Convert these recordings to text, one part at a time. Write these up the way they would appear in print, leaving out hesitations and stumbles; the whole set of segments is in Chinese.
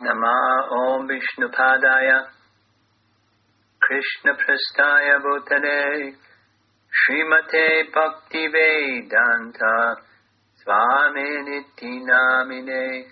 Nama Om Vishnupadaya Krishna Prasthaya Bhutale Srimate Bhaktivedanta Swami Niti Namine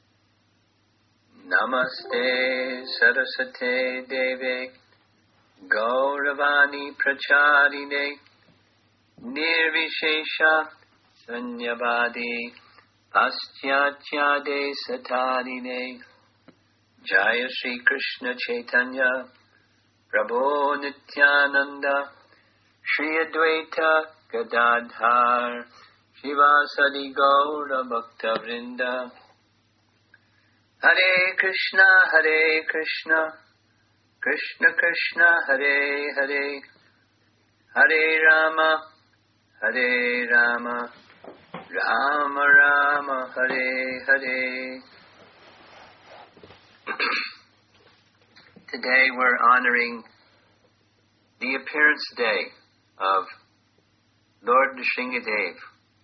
Namaste Saraswate Deve Gauravani Pracharine Nirvishesha Sanyavadi Paschatya Satarine Jaya Shri Krishna Chaitanya Prabhu Nityananda Shri Advaita Gadadhar Shivasadi Gaura Bhakta Vrinda Hare Krishna Krishna Krishna Hare Hare Hare Rama Rama Rama Hare Hare. Today we're honoring the appearance day of Lord Nrsingadev.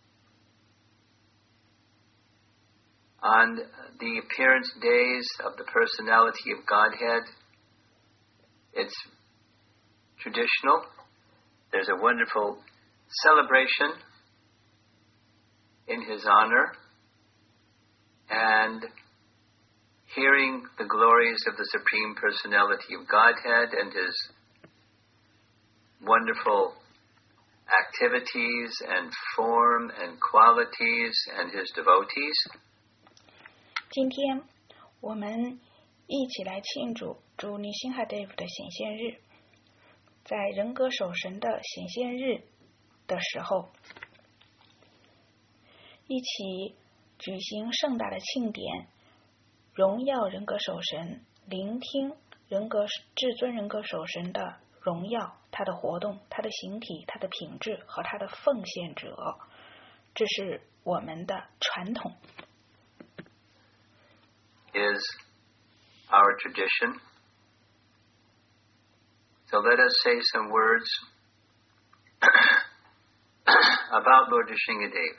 On the appearance days of the personality of Godhead, it's traditional. There's a wonderful celebration in his honor, and hearing the glories of the Supreme Personality of Godhead and his wonderful activities and form and qualities and his devotees. 今天我们一起来庆祝主Nrsingadev的显现日。在人格守神的显现日的时候，一起举行盛大的庆典，荣耀人格守神，聆听至尊人格守神的荣耀，他的活动，他的形体，他的品质和他的奉献者，这是我们的传统。 Is our tradition. So let us say some words about Lord Nrsingadev.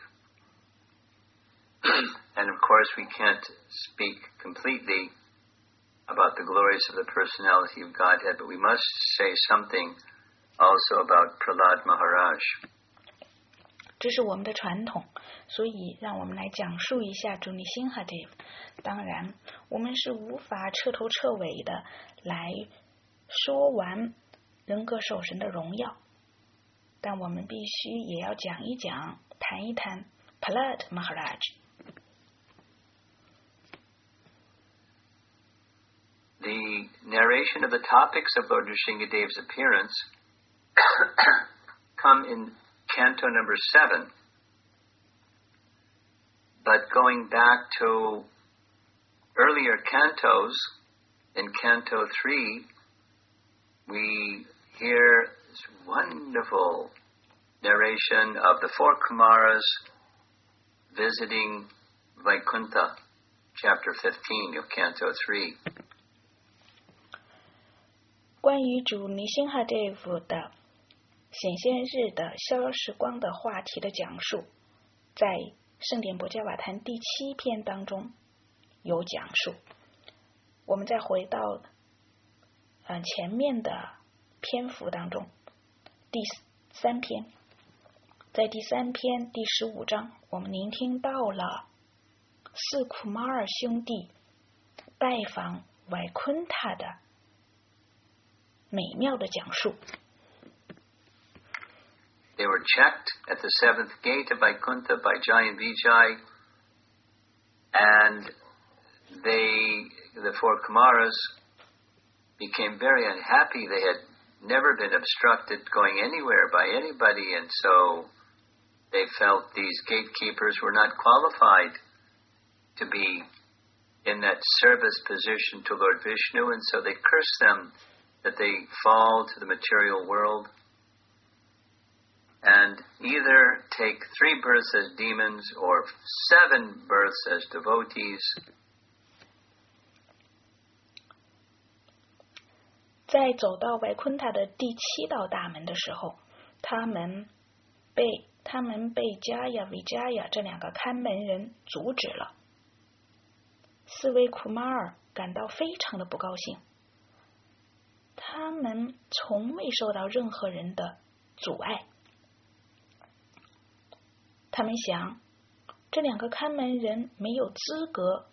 And of course we can't speak completely about the glories of the personality of Godhead, but we must say something also about Prahlad Maharaj. 这是我们的传统，所以让我们来讲述一下主Nrsingadev。当然，我们是无法彻头彻尾的来说完人格守神的荣耀，但我们必须也要讲一讲，谈一谈 Prahlad Maharaj。 The narration of the topics of Lord Nrsingadev's appearance come in Canto number 7. But going back to earlier cantos, in Canto 3, we hear this wonderful narration of the 4 Kumaras visiting Vaikuntha, chapter 15 of Canto 3. 关于主Nrsingadev的显现日的消时光的话题的讲述，在圣典博伽瓦坛第7篇当中有讲述。我们再回到前面的篇幅当中，第3篇，在第3篇第15章，我们聆听到了4库马尔兄弟拜访Vaikuntha的美妙的讲述。 They were checked at the 7th gate of Vaikuntha by Jai and Vijay, and the 4 Kumaras, became very unhappy. They had never been obstructed going anywhere by anybody, and so they felt these gatekeepers were not qualified to be in that service position to Lord Vishnu, and so they cursed them that they fall to the material world and either take 3 births as demons or 7 births as devotees. 在走到Vaikuntha的第7道大门的时候，他们被 Jaya Vijaya 这2个看门人阻止了。 四位库马尔感到非常的不高兴。他们从未受到任何人的阻碍。他们想，这两个看门人没有资格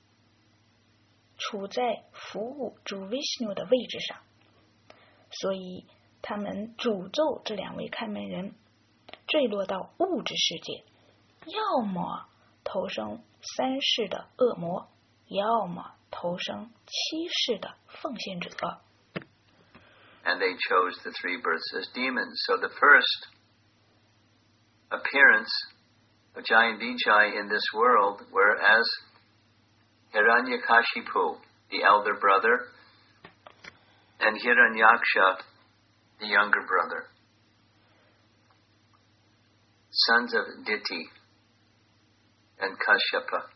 处在服务主 Vishnu 的位置上，所以他们诅咒这两位看门人坠落到物质世界，要么投生3世的恶魔，要么投生7世的奉献者。 And they chose the 3 births as demons. So the first appearance of Jai and Vijay in this world were as Hiranyakashipu, the elder brother, and Hiranyaksha, the younger brother, sons of Diti and Kashyapa.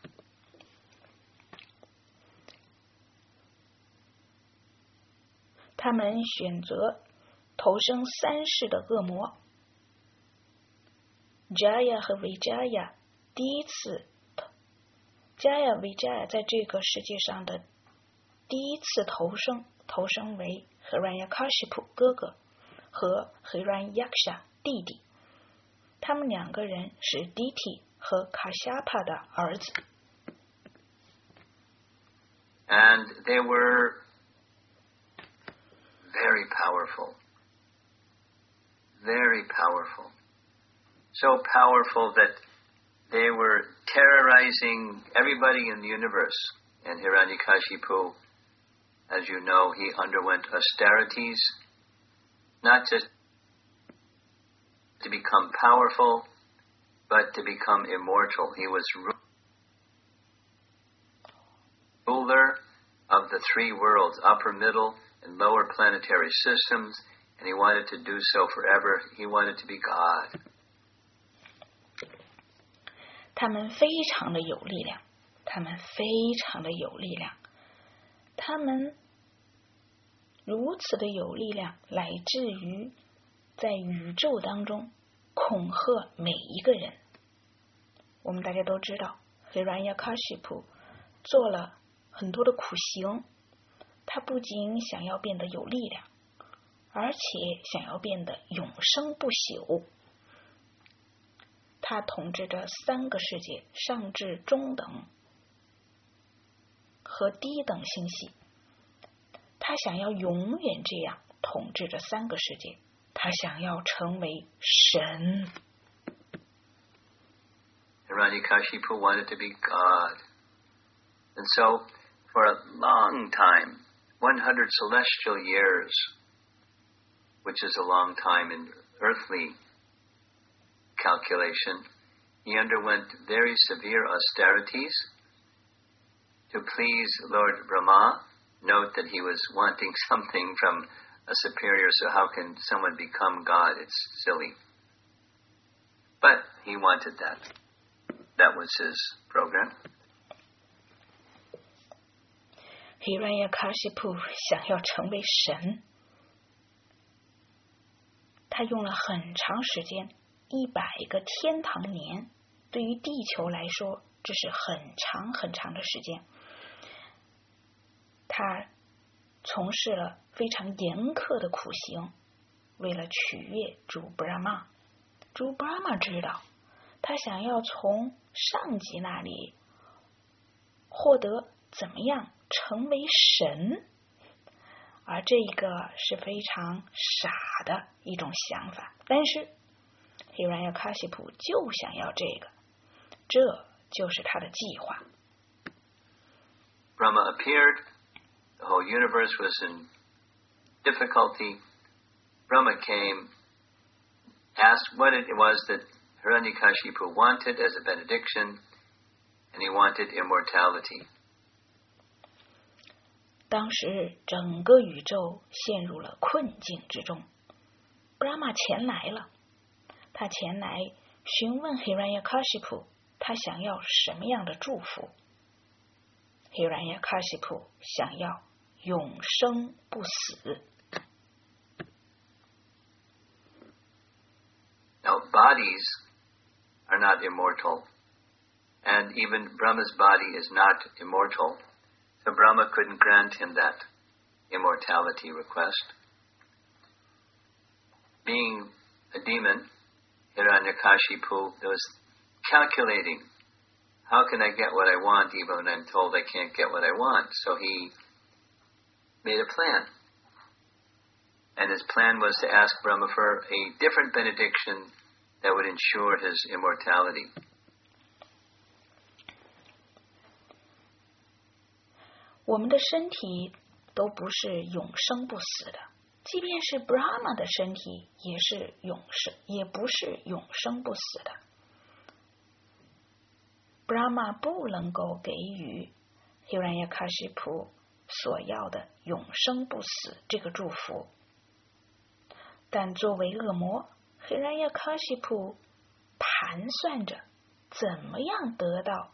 他们选择投生3世的恶魔。Jaya 和 Vijaya 第一次 Jaya Vijaya 在这个世界上的第一次投生为 Hiranyakashipu 哥哥和 Hiranyaksha 弟弟。他们2个人是 Diti 和 Kashyapa 的儿子。 And they were very powerful. Very powerful. So powerful that they were terrorizing everybody in the universe. And Hiranyakashipu, as you know, he underwent austerities, not just to become powerful, but to become immortal. He was ruler of the 3 worlds, upper, middle, and lower planetary systems, and he wanted to do so forever. He wanted to be God. 他们非常的有力量，他们非常的有力量，他们如此的有力量，来自于在宇宙当中恐吓每一个人。我们大家都知道 Hiranyakashipu 做了很多的苦行，他不仅想要变得有力量，而且想要变得永生不朽。他统治着3个世界，上至中等和低等星系。他想要永远这样统治着3个世界，他想要成为神。 Hiranyakashipu wanted to be God. And so, for a long time, 100 celestial years, which is a long time in earthly calculation, he underwent very severe austerities to please Lord Brahma. Note that he was wanting something from a superior, so how can someone become God? It's silly. But he wanted that. That was his program. Hiranyakashipu 想要成为神，他用了很长时间，100个天堂年，对于地球来说，这是很长很长的时间。他从事了非常严苛的苦行，为了取悦主 Brahma。主 Brahma 知道，他想要从上级那里获得怎么样成为神，而这个是非常傻的一种想法。但是 Hiranyakashipu 就想要这个，这就是他的计划。 Brahma appeared. The whole universe was in difficulty. Brahma came, asked what it was that Hiranyakashipu wanted as a benediction, and he wanted immortality. 当时整个宇宙陷入了困境之中。Brahma 前来了，他前来询问 Hiranyakashipu 他想要什么样的祝福。Hiranyakashipu 想要永生不死。 Now, bodies are not immortal, and even Brahma's body is not immortal. So Brahma couldn't grant him that immortality request. Being a demon, Hiranyakashipu was calculating, how can I get what I want even when I'm told I can't get what I want? So he made a plan. And his plan was to ask Brahma for a different benediction that would ensure his immortality. 我们的身体都不是永生不死的，即便是 Brahma 的身体也是永生，也不是永生不死的。Brahma 不能够给予 Hiranyakashipu 所要的永生不死这个祝福，但作为恶魔 Hiranyakashipu 盘算着怎么样得到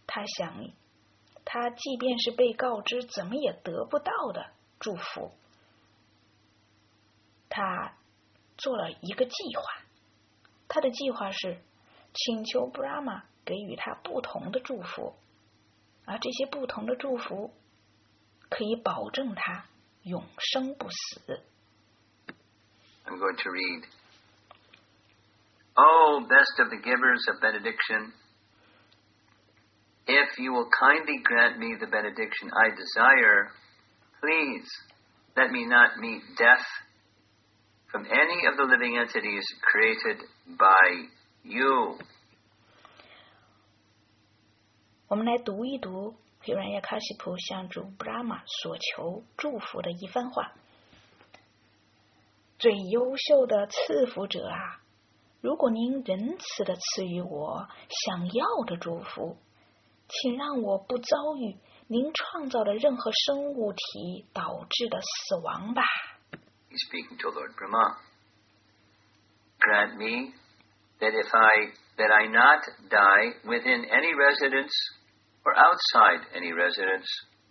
他即便是被告知怎么也得不到的祝福。他做了一个计划，他的计划是请求 Brahma 给予他不同的祝福，而这些不同的祝福可以保证他永生不死。 I'm going to read. Oh, best of the givers of benediction, if you will kindly grant me the benediction I desire, please let me not meet death from any of the living entities created by you. 我们来读一读 Hiranyakashipu 向主 Brahma 所求祝福的一番话。最优秀的赐福者啊，如果您仁慈地赐予我想要的祝福，请让我不遭遇您创造的任何生物体导致的死亡吧。 He's speaking to Lord Brahma. Grant me that I not die within any residence or outside any residence,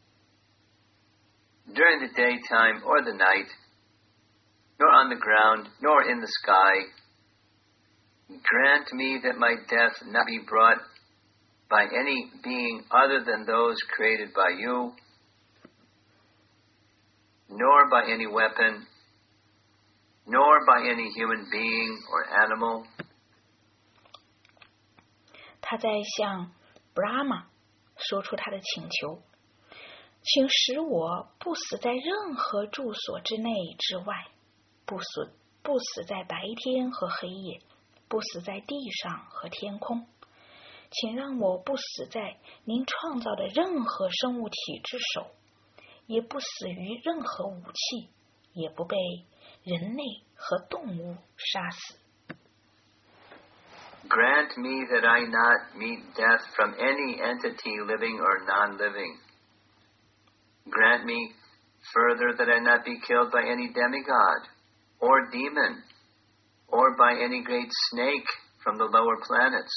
during the daytime or the night, nor on the ground, nor in the sky. Grant me that my death not be brought by any being other than those created by you, nor by any weapon, nor by any human being or animal. 他在向 Brahma 说出他的请求，请使我不死在任何住所之内之外，不死在白天和黑夜，不死在地上和天空，请让我不死在您创造的任何生物体之手，也不死于任何武器，也不被人类和动物杀死。 Grant me that I not meet death from any entity living or non-living. Grant me further that I not be killed by any demigod or demon or by any great snake from the lower planets.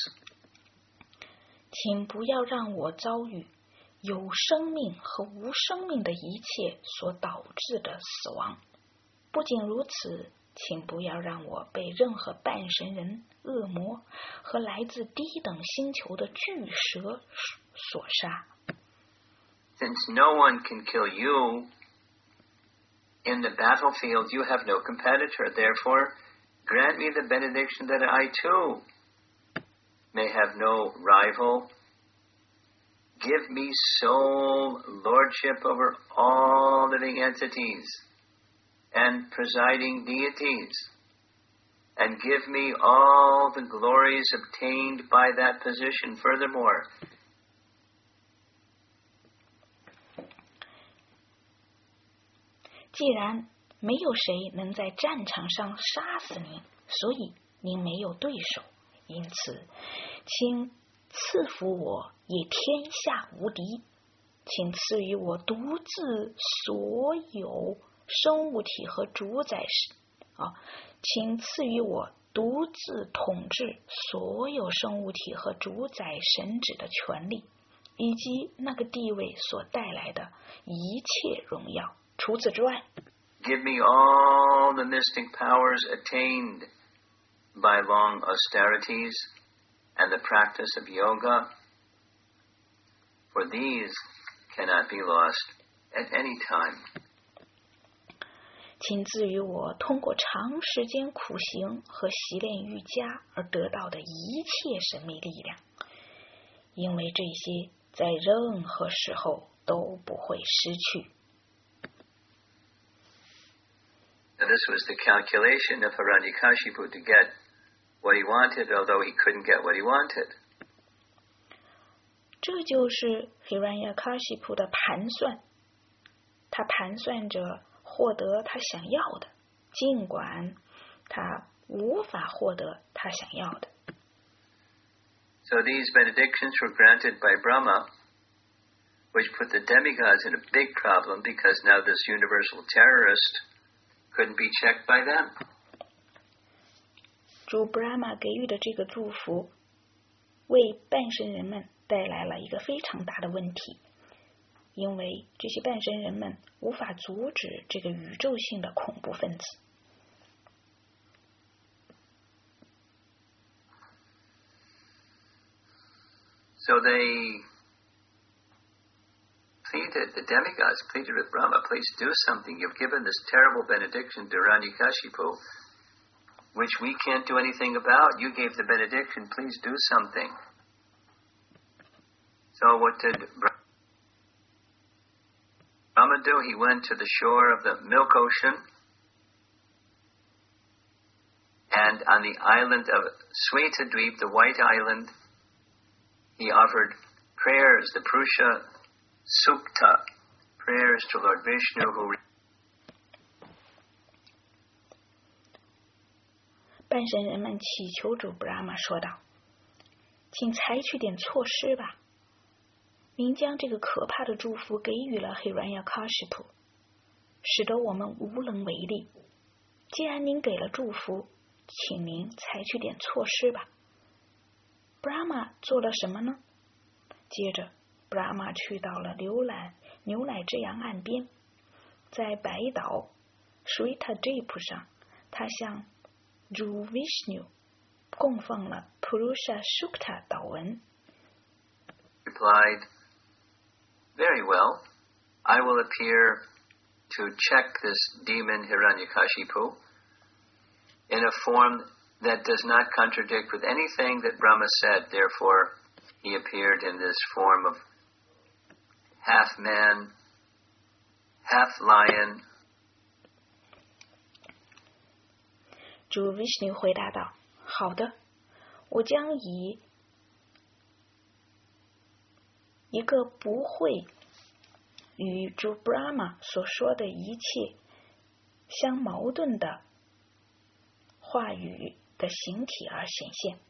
请不要让我遭遇有生命和无生命的一切所导致的死亡。不仅如此，请不要让我被任何半神人、恶魔和来自低等星球的巨蛇所杀。 Since no one can kill you, in the battlefield you have no competitor. Therefore, grant me the benediction that I too may have no rival. Give me sole lordship over all living entities and presiding deities, and give me all the glories obtained by that position. Furthermore, 既然没有谁能在战场上杀死您，所以您没有对手，因此，请赐福我，也天下无敌。请赐予我独自所有生物体和主宰请赐予我独自统治所有生物体和主宰神旨的权利，以及那个地位所带来的一切荣耀。除此之外， give me all the mystic powers attained by long austerities and the practice of yoga, for these cannot be lost at any time. 请赐予我通过长时间苦行和习练瑜伽而得到的一切神秘力量，因为这些在任何时候都不会失去。 Now, this was the calculation of Hiranyakashipu to get what he wanted, although he couldn't get what he wanted. 这就是 Hiranyakashipu 的盘算，他盘算着获得他想要的，尽管他无法获得他想要的。 So these benedictions were granted by Brahma, which put the demigods in a big problem because now this universal terrorist couldn't be checked by them. 主 Brahma 给予的这个祝福，为半神人们带来了一个非常大的问题，因为这些半神人们无法阻止这个宇宙性的恐怖分子。 So they pleaded, the demigods pleaded with Brahma, please do something. You've given this terrible benediction to Hiranyakashipu, which we can't do anything about. You gave the benediction, please do something. So what did Brahma do? He went to the shore of the Milk Ocean, and on the island of Swetadweep, the White Island, he offered prayers, the Purusha Sukta, prayers to Lord Vishnu who... 半神人们祈求主 Brahma 说道：“请采取点措施吧。您将这个可怕的祝福给予了 Hiranyakashipu， 使得我们无能为力。既然您给了祝福，请您采取点措施吧。” Brahma 做了什么呢？接着 Brahma 去到了牛奶之洋岸边，在白岛 Swetadweep 上，他向主 Vishnu 供奉了 Purusha Sukta 祷文。 Replied, very well, I will appear to check this demon Hiranyakashipu in a form that does not contradict with anything that Brahma said. Therefore, he appeared in this form of half man, half lion. 主 Vishnu 回答道：“好的，我将以一个不会与主 Brahma 所说的一切相矛盾的话语的形体而显现，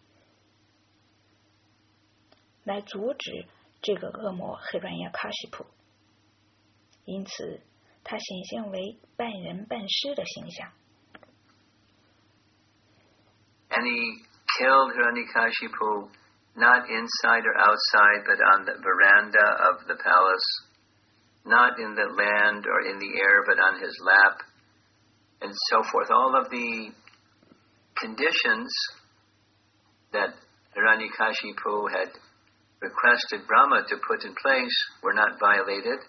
来阻止这个恶魔 Hiranyakashipu。因此，他显现为半人半狮的形象。 And he killed Hiranyakashipu not inside or outside, but on the veranda of the palace, not in the land or in the air, but on his lap, and so forth. All of the conditions that Hiranyakashipu had requested Brahma to put in place were not violated,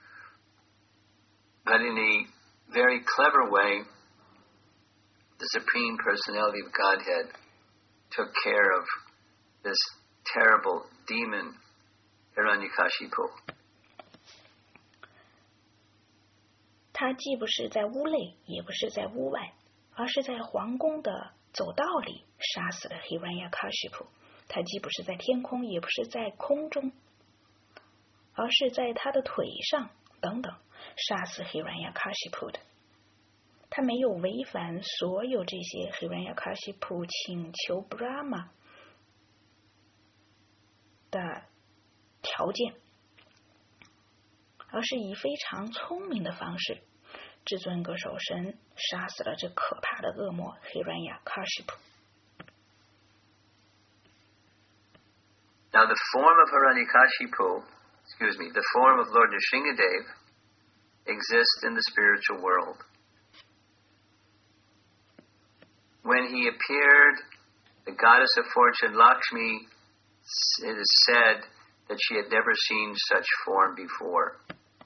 but in a very clever way, the Supreme Personality of Godhead took care of this terrible demon, Hiranyakashipu. 他既不是在屋内，也不是在屋外，而是在皇宫的走道里杀死了 Hiranyakashipu。他既不是在天空，也不是在空中，而是在他的腿上等等杀死 Hiranyakashipu 的。他没有违反所有这些 Hiranyakashipu 请求 Brahma 的条件，而是以非常聪明的方式，至尊歌手神杀死了这可怕的恶魔 Hiranyakashipu。 Now the form of Hiranyakashipu, the form of Lord Nrsingadev exists in the spiritual world. When he appeared, the goddess of fortune, Lakshmi, it is said, that she had never seen such form before.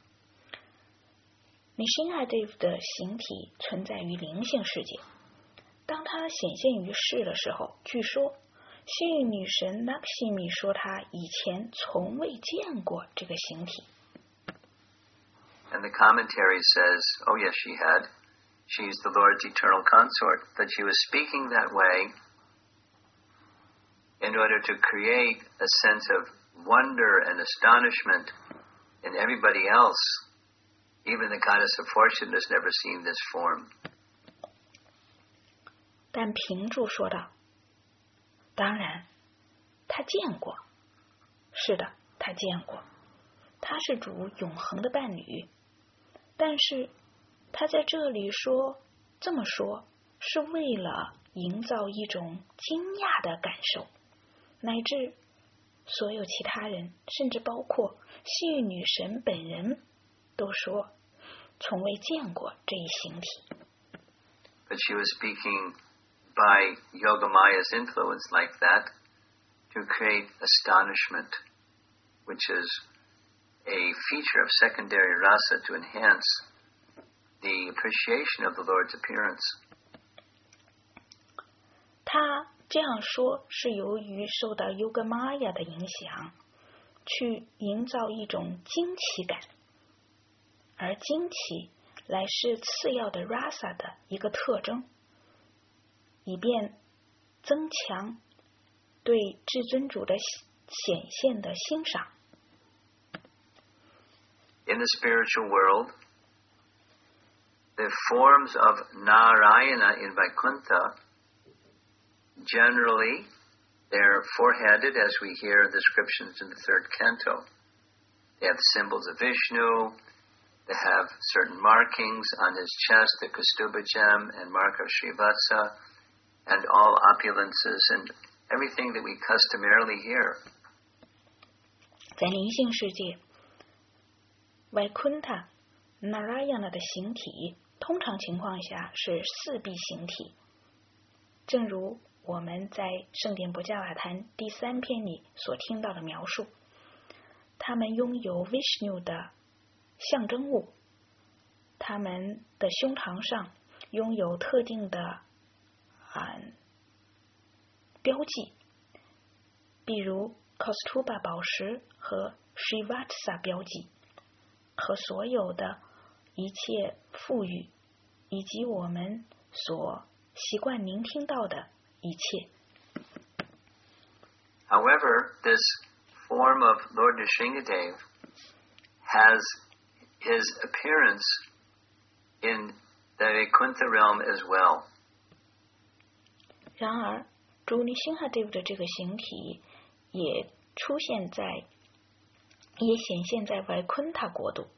Nrsimhadev 的形体存在于灵性世界。当他显现于世的时候，据说幸运女神 Lakshmi 说她以前从未见过这个形体。 And the commentary says, oh yes, she had. She's the Lord's eternal consort. But she was speaking that way in order to create a sense of wonder and astonishment in everybody else. Even the goddess of fortune has never seen this form. 但评注说道，当然，他见过。是的，他见过。他是主永恒的伴侣。但是他在这里这么说，是为了营造一种惊讶的感受，乃至所有其他人，甚至包括幸运女神本人，都说从未见过这一形体。 But she was speaking by Yogamaya's influence like that to create astonishment, which is a feature of secondary rasa to enhance the appreciation of the Lord's appearance. 他这样说是由于受到 Yogamaya 的影响，去营造一种惊奇感，而惊奇乃是次要的 rasa 的一个特征，以便增强对至尊主的显现的欣赏。 In the spiritual world, the forms of Narayana in Vaikuntha, generally, they're four-headed, as we hear descriptions in the third canto. They have symbols of Vishnu, they have certain markings on his chest, the Kaustubha gem and mark of Srivatsa, and all opulences and everything that we customarily hear. 在灵性世界Vaikuntha Narayana 的形体通常情况下是四臂形体，正如我们在圣典博伽瓦坛第3篇里所听到的描述。他们拥有 Vishnu 的象征物，他们的胸膛上拥有特定的标记，比如 Kaustubha 宝石和 Srivatsa 标记，和所有的一切赋予，以及我们所习惯聆听到的一切。 However, this form of Lord Nrsimhadev has his appearance in the Vaikuntha realm as well. 然而，主Nrsimhadev的这个形体也显现在Vaikuntha国度。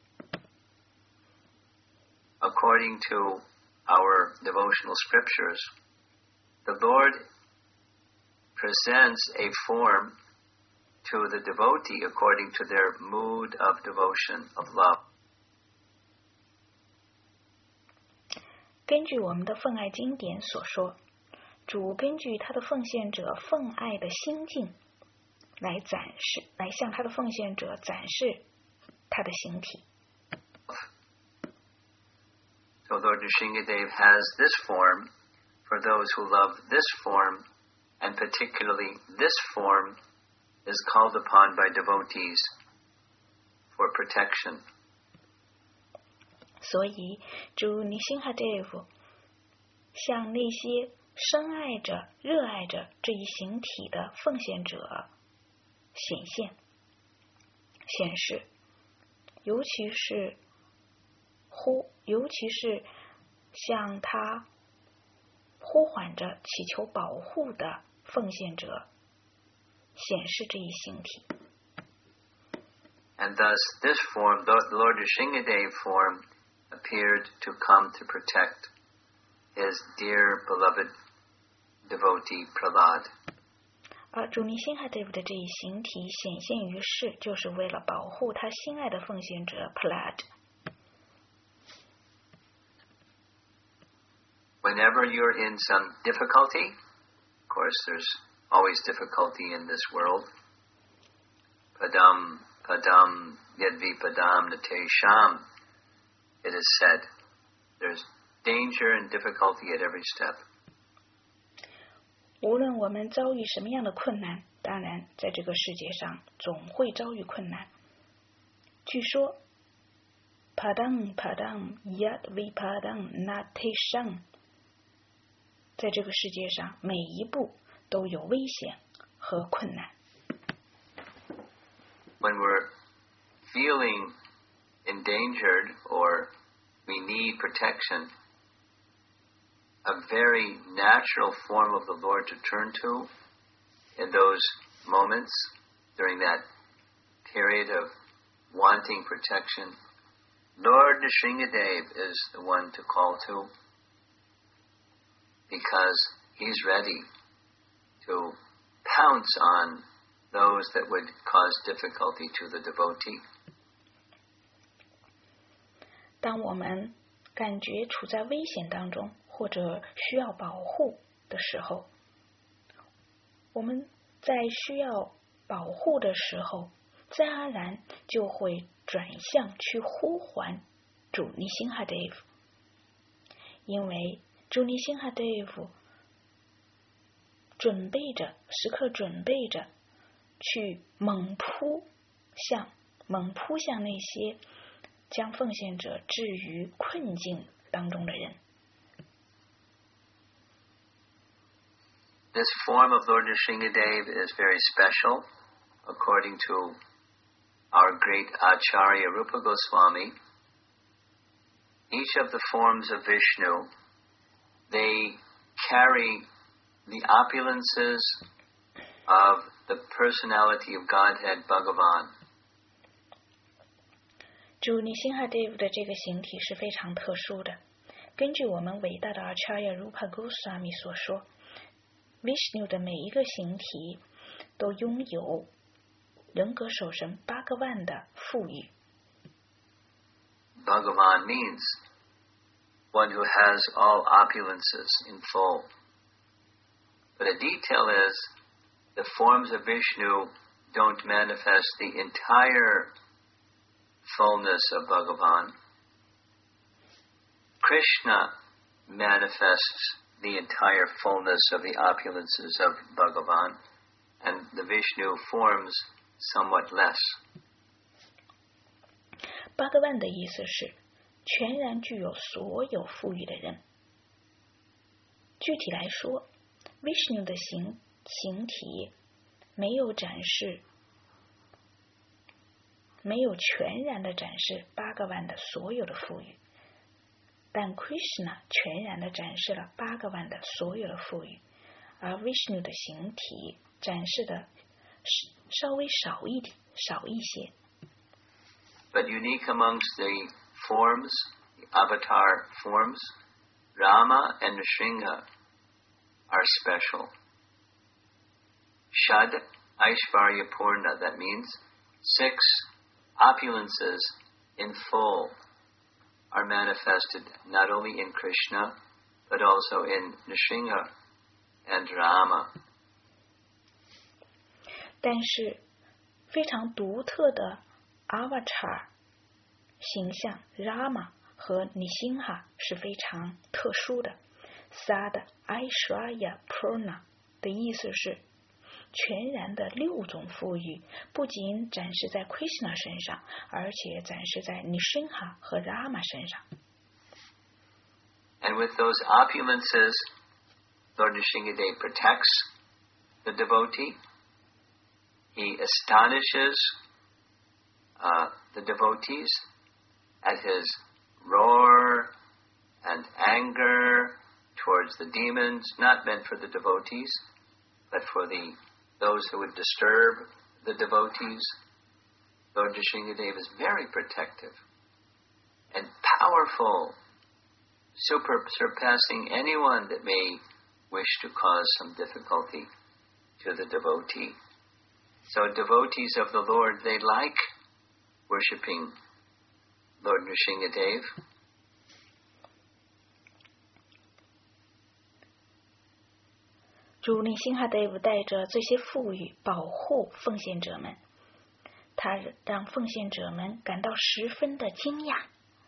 According to our devotional scriptures, the Lord presents a form to the devotee according to their mood of devotion, of love. 根据我们的奉爱经典所说，主根据他的奉献者奉爱的心境来向他的奉献者展示他的形体。 So Lord Nrsimhadev has this form for those who love this form, and particularly this form is called upon by devotees for protection. 所以主Nrsimhadev向那些深爱着、热爱着这一形体的奉献者显示，尤其是向他呼唤着、祈求保护的奉献者显示这一形体。 And thus this form, the Lord Nrsimhadev form, appeared to come to protect his dear beloved devotee Prahlad. 而主Nrsimhadev的这一形体显现于世，就是为了保护他心爱的奉献者 Prahlad。 Whenever you're in some difficulty, of course there's always difficulty in this world, padam padam yadvipadam natesham, it is said, there's danger and difficulty at every step. 无论我们遭遇什么样的困难，当然在这个世界上总会遭遇困难。据说 padam padam yadvipadam natesham， 在这个世界上每一步都有危险和困难。 When we're feeling endangered or we need protection, a very natural form of the Lord to turn to in those moments during that period of wanting protection, Lord Nrsingadev is the one to call to, because he's ready to pounce on those that would cause difficulty to the devotee. 当我们感觉处在危险当中，或者需要保护的时候，我们在需要保护的时候，自然而然就会转向去呼唤主尼辛哈德夫，因为主尼辛哈德夫时刻准备着去猛扑向那些将奉献者置于困境当中的人。 This form of Lord Nrsingadev is very special, according to our great Acharya Rupa Goswami. Each of the forms of Vishnu, they carry the opulences of the personality of Godhead Bhagavan. 主尼辛哈德夫的这个形体是非常特殊的。根据我们伟大的 Acharya Rupa Goswami 所说， Vishnu 的每一个形体都拥有人格守神Bhagavan的富裕。 Bhagavan means one who has all opulences in full. But a detail is, the forms of Vishnu don't manifest the entire fullness of Bhagavan. Krishna manifests the entire fullness of the opulences of Bhagavan, and the Vishnu forms somewhat less. Bhagavan 的意思是全然具有所有富裕的人。具体来说， Vishnu 的形体没有全然的展示Bhagavan的所有的富裕，但 Krishna 全然的展示了Bhagavan的所有的富裕，而 Vishnu 的形体展示的稍微少一些。 But unique amongst the forms, the avatar forms, Rama and Nrsinga are special. Shad Aishvarya Purna, that means 6 opulences in full are manifested not only in Krishna, but also in Nrsinga and Rama. 但是非常独特的 Avatar 形象 Rama 和Nrsinga是非常特殊的。 Sad Aishwarya Purna 的意思是全然的6种富裕，不仅展示在 Krishna 身上，而且展示在 Nrsinga 和 Rama 身上。 And with those opulences, Lord Nrsingadev protects the devotee. He astonishes the devotees at his roar and anger towards the demons, not meant for the devotees, but for those who would disturb the devotees. Lord Nrsingadev is very protective and powerful, surpassing anyone that may wish to cause some difficulty to the devotee. So devotees of the Lord, they like worshipping Lord Nrsingadev. 主尼辛哈德夫带着这些富裕保护奉献者们， 他让奉献者们感到十分的惊讶。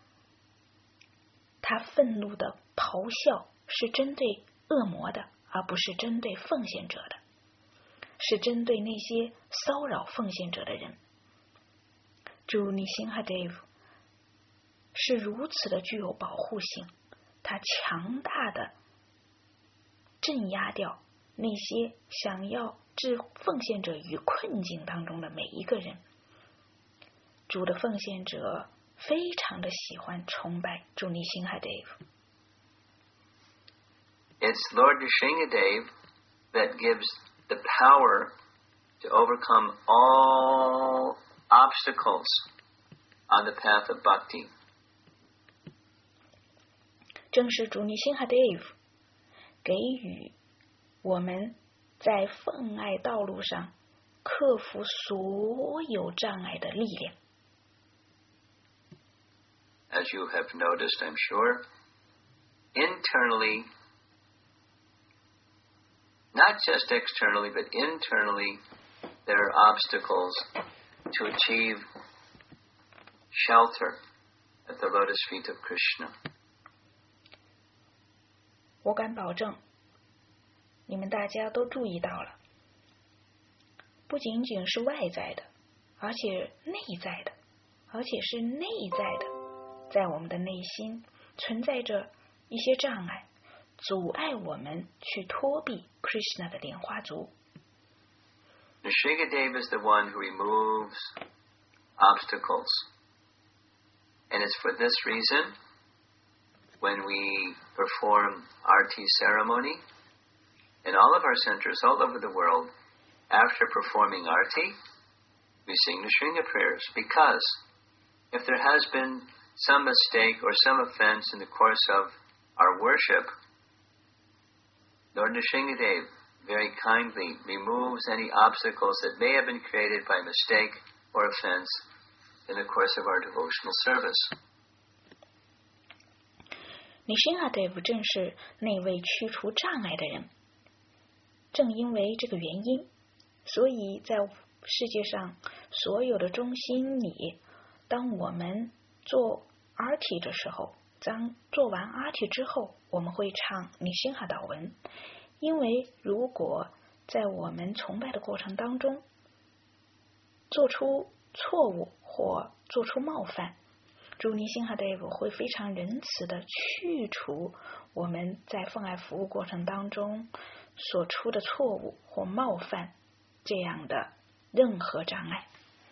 他愤怒的咆哮是针对恶魔的，而不是针对奉献者的，是针对那些骚扰奉献者的人。主尼辛哈 Dave 是如此的具有保护性，他强大的镇压掉那些想要置奉献者于困境当中的每一个人。主的奉献者非常的喜欢崇拜主尼辛哈 Dave。 It's Lord Nrsingadev that gives the power to overcome all obstacles on the path of bhakti. 正是主尼辛哈 Dave 给予我们在奉爱道路上克服所有障碍的力量。 As you have noticed, I'm sure, internally, not just externally, but internally, there are obstacles to achieve shelter at the lotus feet of Krishna. 我敢保证，你们大家都注意到了，不仅仅是外在的，而且内在的，而且是内在的，在我们的内心存在着一些障碍，阻碍我们去脱避 Krishna 的莲花足。 Nrsingadev is the one who removes obstacles. And it's for this reason, when we perform arti ceremony, in all of our centers all over the world, after performing arti, we sing Nrsinga prayers, because if there has been some mistake or some offense in the course of our worship, Lord Nrsingadev very kindly removes any obstacles that may have been created by mistake or offense in the course of our devotional service. Nrsingadev 正是那位驱除障碍的人。正因为这个原因，所以在世界上所有的中心里，当我们做 arti 的时候，当做完 arti 之后，我们会唱Nrsinga祷文。因为如果在我们崇拜的过程当中做出错误或做出冒犯，主Nrsinga Dev会非常仁慈的去除我们在奉爱服务过程当中所出的错误或冒犯这样的任何障碍。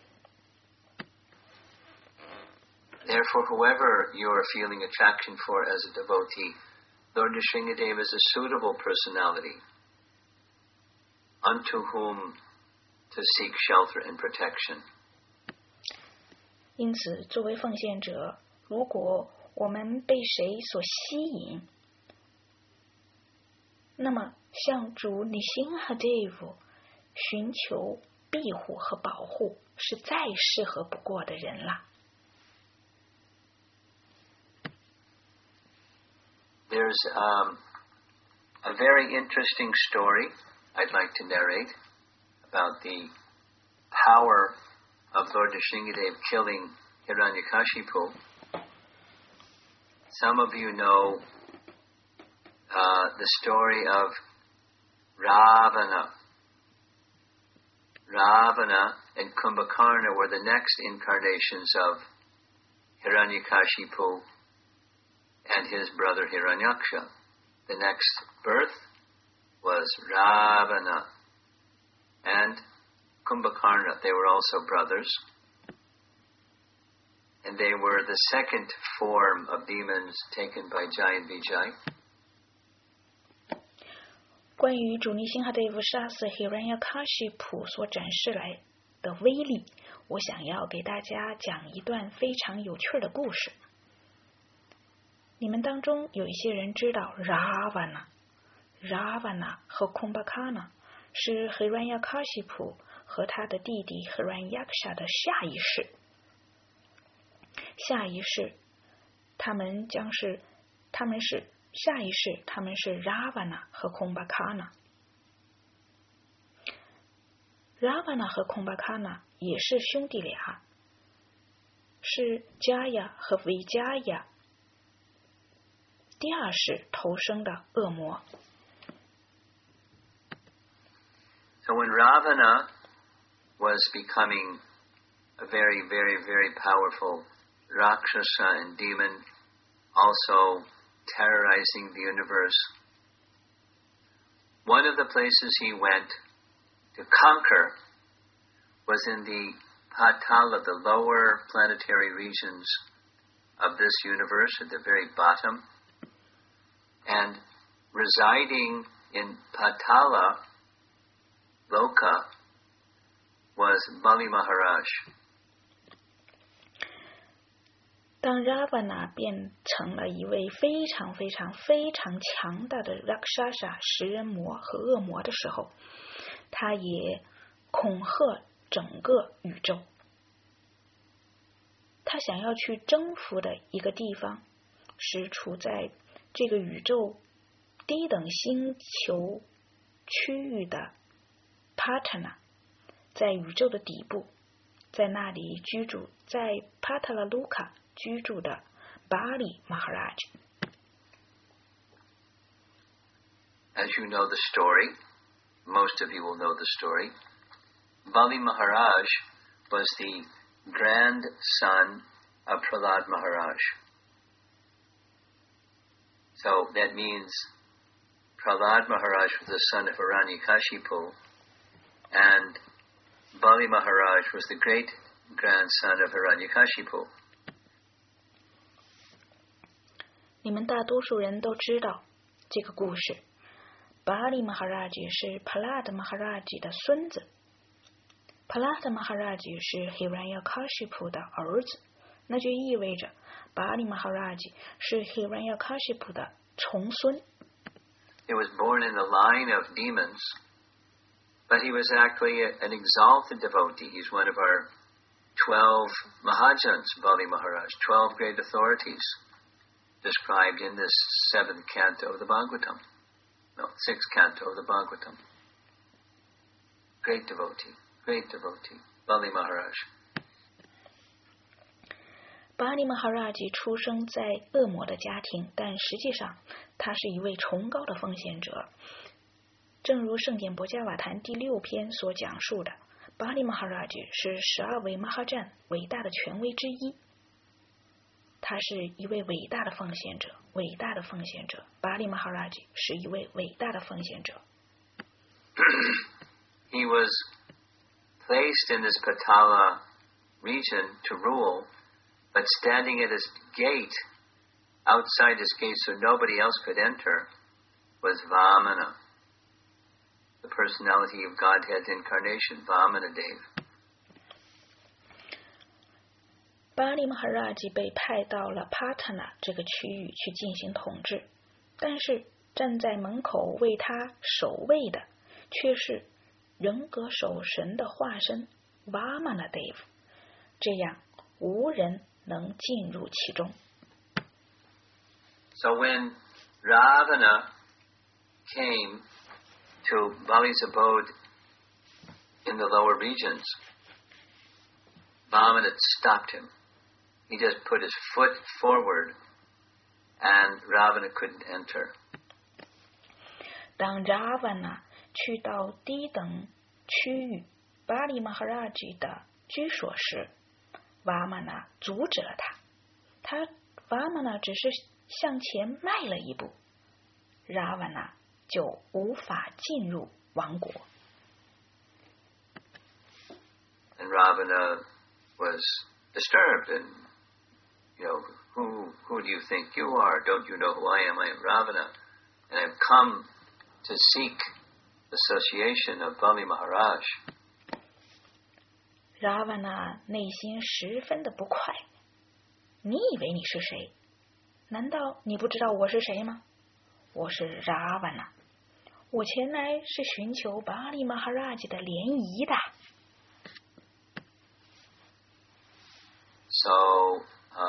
Therefore, whoever you are feeling attraction for as a devotee, Lord Nrsingadev is a suitable personality unto whom to seek shelter and protection. 因此，作为奉献者，如果我们被谁所吸引，那么向主Nrsinga Dev寻求庇护和保护，是再适合不过的人了。 There's a very interesting story I'd like to narrate about the power of Lord Nrsingadev killing Hiranyakashipu. Some of you know the story of Ravana. Ravana and Kumbhakarna were the next incarnations of Hiranyakashipu and his brother Hiranyaksha. The next birth was Ravana and Kumbhakarna. They were also brothers. And they were the second form of demons taken by Jai and Vijay. 关于主Nrsinga Dev杀死 Hiranyakashipu 所展示来的威力，我想要给大家讲一段非常有趣的故事。你们当中有一些人知道 Ravana 和 Kumbhakarna 是 Hiranyakashipu 和他的弟弟 Hiranyaksha 的下一世。下一世，他们是 Ravana 和 Kumbhakarna。 Ravana 和空巴卡纳也是兄弟俩，是迦亚和维迦亚第二世投生的恶魔。 So when Ravana was becoming a very, very, very powerful Rakshasa and demon, also terrorizing the universe, one of the places he went to conquer was in the Patala, the lower planetary regions of this universe, at the very bottom. And residing in Patala Loka was Bali Maharaj. 当 Ravana 变成了一位非常非常非常强大的 Rakshasa 食人魔和恶魔的时候，他也恐吓整个宇宙。他想要去征服的一个地方是处在这个宇宙低等星球区域的 Patala， 在宇宙的底部，在那里居住，在 Patala Loka 居住的 Bali Maharaj。 As you know the story, most of you will know the story, Bali Maharaj was the grandson of Prahlad Maharaj. So that means Prahlad Maharaj was the son of Hiranyakashipu, and Bali Maharaj was the great-grandson of Hiranyakashipu. 你们大多数人都知道这个故事。Bali Maharaj 是 Prahlad Maharaj 的孙子， Prahlad Maharaj 是 Hiranyakashipu 的儿子，那就意味着 Bali Maharaj 是 Hiranyakashipu 的重孙。 He was born in the line of demons, but he was actually an exalted devotee. He's one of our 12 Mahajans, Bali Maharaj, 12 great authorities described in this 7th canto of the Bhagavatam. No, 6th canto of the Bhagavatam. Great devotee, Bali Maharaj. Bali Maharaj 出生在恶魔的家庭，但实际上他是一位崇高的奉献者。正如圣典博伽瓦坛第6篇所讲述的， Bali Maharaj 是12位 Mahajan 伟大的权威之一。他是一位伟大的奉献者，伟大的奉献者。Bali Maharaj 是一位伟大的奉献者。 He was placed in this Patala region to rule, but standing at his gate, outside his gate so nobody else could enter, was Vamana, the personality of Godhead incarnation, Vamana Dev. Bali Maharaj 被派到了 Patala 这个区域去进行统治，但是站在门口为他守卫的却是人格守神的化身 Vamana Dev， 这样无人能进入其中。 So when Ravana came to Bali's abode in the lower regions, Vamana stopped him. He just put his foot forward, and Ravana couldn't enter. 当 Ravana 去到低等区域 Bali Maharaj 的居所时， Vamana 阻止了他。Vamana 只是向前迈了一步， Ravana 就无法进入王国。 And Ravana was disturbed, and who do you think you are? Don't you know who I am? I am Ravana, and I've come to seek association of Bali Maharaj. Ravana 内心十分的不快。你以为你是谁？难道你不知道我是谁吗？我是 Ravana， 我前来是寻求 Bali Maharaj 的联谊的。 So,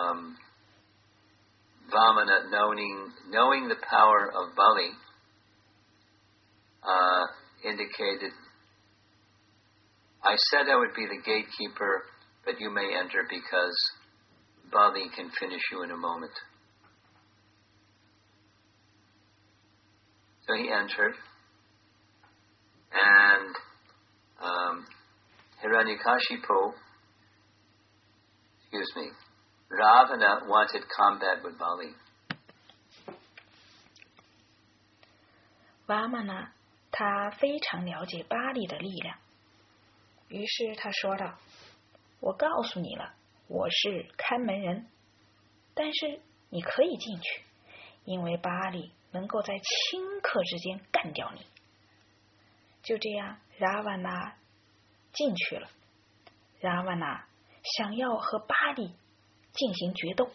Vamana, knowing the power of Bali, indicated I said I would be the gatekeeper, but you may enter because Bali can finish you in a moment. So he entered, and Hiranyakashipu, Ravana wanted combat with Bali. Vamana 他非常了解巴利的力量，于是他说道：“我告诉你了，我是看门人，但是你可以进去，因为巴利能够在顷刻之间干掉你。”就这样，拉瓦那进去了。拉瓦那想要和巴利进行决斗。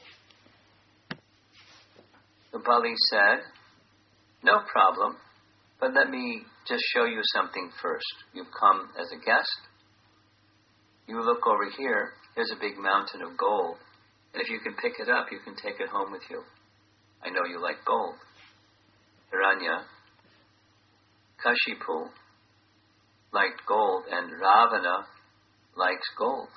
So Bali said, "No problem, but let me just show you something first. You've come as a guest. You look over here. There's a big mountain of gold, and if you can pick it up, you can take it home with you. I know you like gold." Hiranyakashipu liked gold, and Ravana likes gold.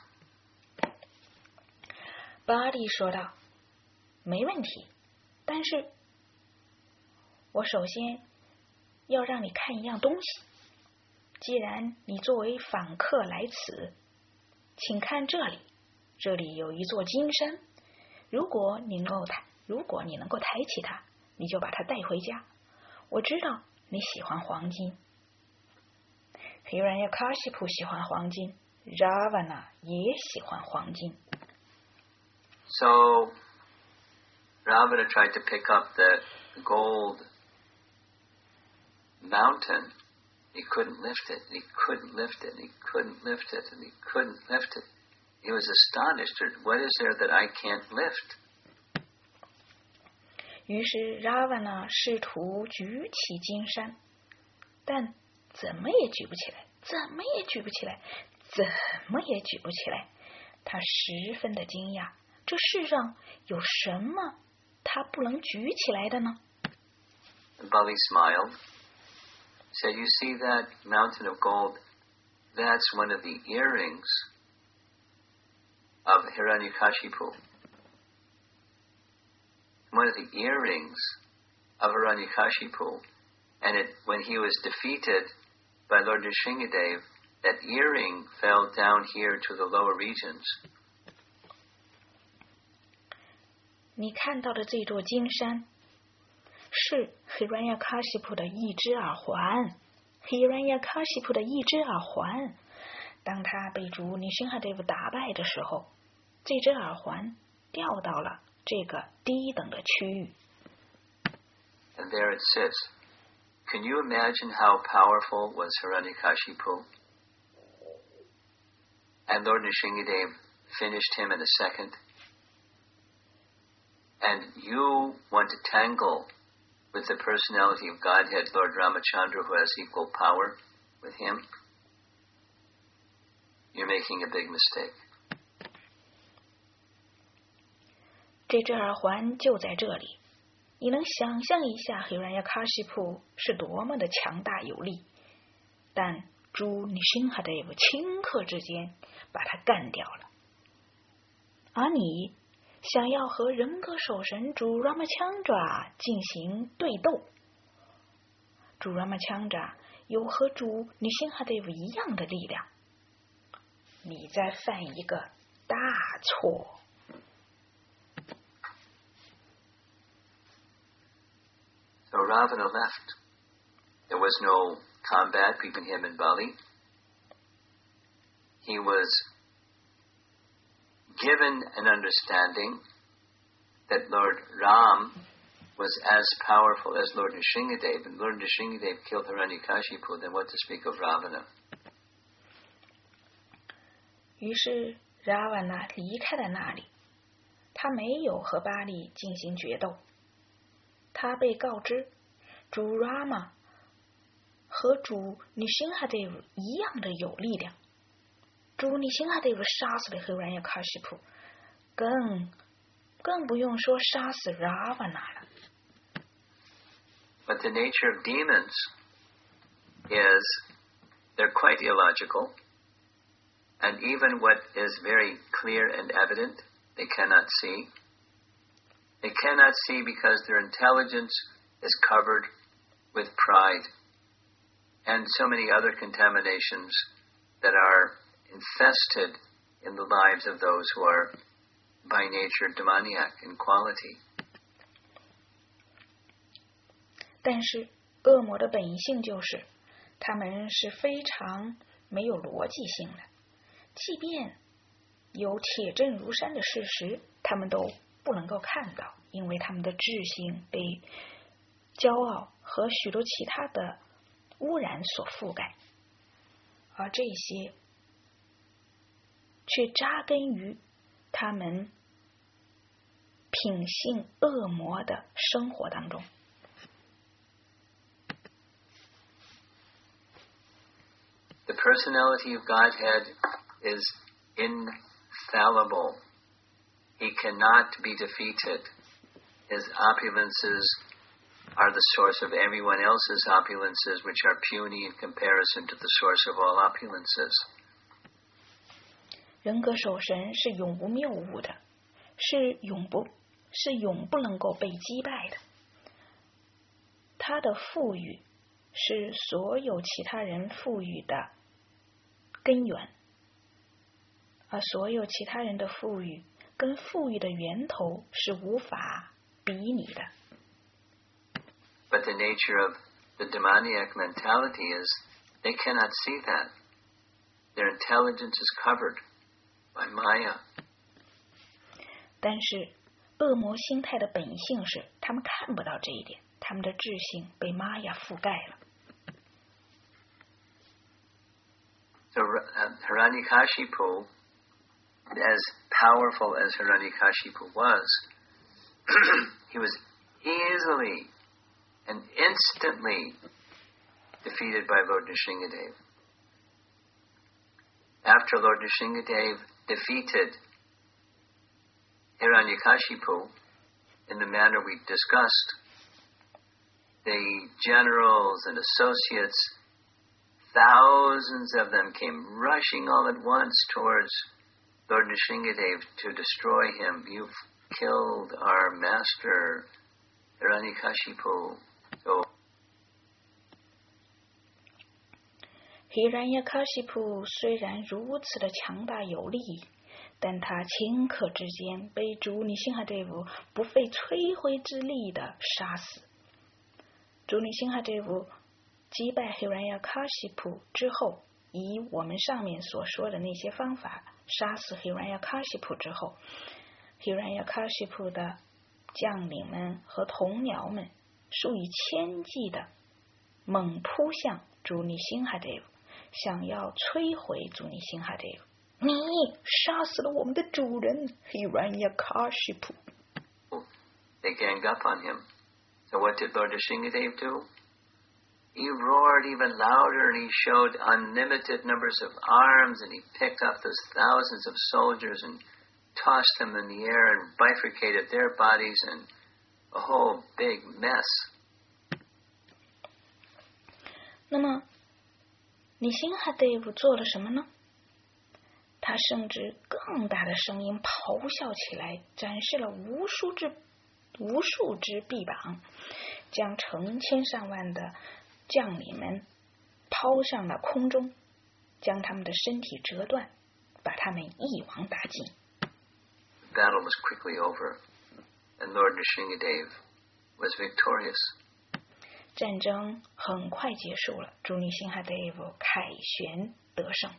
巴利说道：“没问题，但是我首先要让你看一样东西。既然你作为访客来此，请看这里，这里有一座金山。如果你能够抬起它，你就把它带回家。我知道你喜欢黄金。Hiranyakashipu 喜欢黄金 ，Ravana 也喜欢黄金。 So Ravana tried to pick up the gold mountain. He couldn't lift it. He couldn't lift it. He couldn't lift it. And he couldn't lift it. He was astonished. What is there that I can't lift? 于是 Ravana 试图举起金山，但怎么也举不起来，怎么也举不起来，怎么也举不起来。他十分的惊讶，这世上有什么他不能举起来的呢？ Bali smiled, said, "You see that mountain of gold? That's one of the earrings of Hiranyakashipu. One of the earrings of Hiranyakashipu. And when he was defeated by Lord Nrsingadev, that earring fell down here to the lower regions." 你看到的这座金山是 Hiranyakashipu 的一只耳环 ，Hiranyakashipu 的一只耳环。当他被主Nrsingadev打败的时候，这只耳环掉到了这个低等的区域。 And there it sits. Can you imagine how powerful was Hiranyakashipu? And Lord Nrsingadev finished him in a second. And you want to tangle with the personality of Godhead, Lord Ramachandra, who has equal power with him? You're making a big mistake. 这只耳环就在这里，你能想象一下 Hiranyakashipu 是多么的强大有力，但主Nrsingadev顷刻之间把他干掉了，而你想要和人格守神主 Ramachandra 进行对斗，主 Ramachandra 有和主Nrsingadev一样的力量，你在犯一个大错。 So Ravana left. There was no combat between him and Bali. He was given an understanding that Lord Ram was as powerful as Lord Nrsingadev, and Lord Nrsingadev killed Hiranyakashipu, then what to speak of Ravana? 于是 Ravana 离开了那里，他没有和巴利进行决斗。他被告知主 Rama 和主Nrsingadev一样的有力量，主Nrsingadev杀死了 Hiranyakashipu， 更不用说杀死 Ravana 了。 But the nature of demons is they're quite illogical. And even what is very clear and evident, they cannot see. They cannot see because their intelligence is covered with pride and so many other contaminations that are infested in the lives of those who are by nature demoniac in quality. 但是恶魔的本性就是他们是非常没有逻辑性的，即便有铁证如山的事实，他们都不能够看到，因为他们的智性被骄傲和许多其他的污染所覆盖，而这些却扎根于他们品性恶魔的生活当中。 The personality of Godhead is infallible. He cannot be defeated. His opulences are the source of everyone else's opulences, which are puny in comparison to the source of all opulences. 人格守神是永无谬误的，是永不能够被击败的。他的富裕是所有其他人富裕的根源，而所有其他人的富裕跟富裕的源头是无法比拟的。 But the nature of the demoniac mentality is they cannot see that. Their intelligence is covered by Maya. 但是恶魔心态的本性是他们看不到这一点，他们的智性被玛雅覆盖了。 So Hiranyakashipu, as powerful as Hiranyakashipu was, he was easily and instantly defeated by Lord Nrsingadev. After Lord Nrsingadev defeated Hiranyakashipu in the manner we discussed, the generals and associates, thousands of them came rushing all at once towards Lord Nrsingadev to destroy him. You've killed our master, Hiranyakashipu. So Hiranyakashipu 虽然如此的强大有力，但他顷刻之间被主尼辛哈德夫不费吹灰之力的杀死。主尼辛哈德夫击败 Hiranyakashipu 之后，以我们上面所说的那些方法杀死 Hiranyakashipu 之后， Hiranyakashipu 的将领们和同僚们数以千计的猛扑向主尼辛哈德夫，想要摧毁主尼辛哈德夫。你杀死了我们的主人 Hiranyakashipu. They ganged up on him. So what did Lord Nrsingadev do? He roared even louder, and he showed unlimited numbers of arms, and he picked up those thousands of soldiers and tossed them in the air and bifurcated their bodies, and a whole big mess. 那么尼辛哈德夫做了什么呢？他甚至更大的声音咆哮起来，展示了无数只臂膀，将成千上万的将领们抛上了空中，将他们的身体折断，把他们一网打尽。 The battle was quickly over, and Lord Nrsingadev was victorious. 战争很快结束了，主尼辛哈德夫凯旋得胜。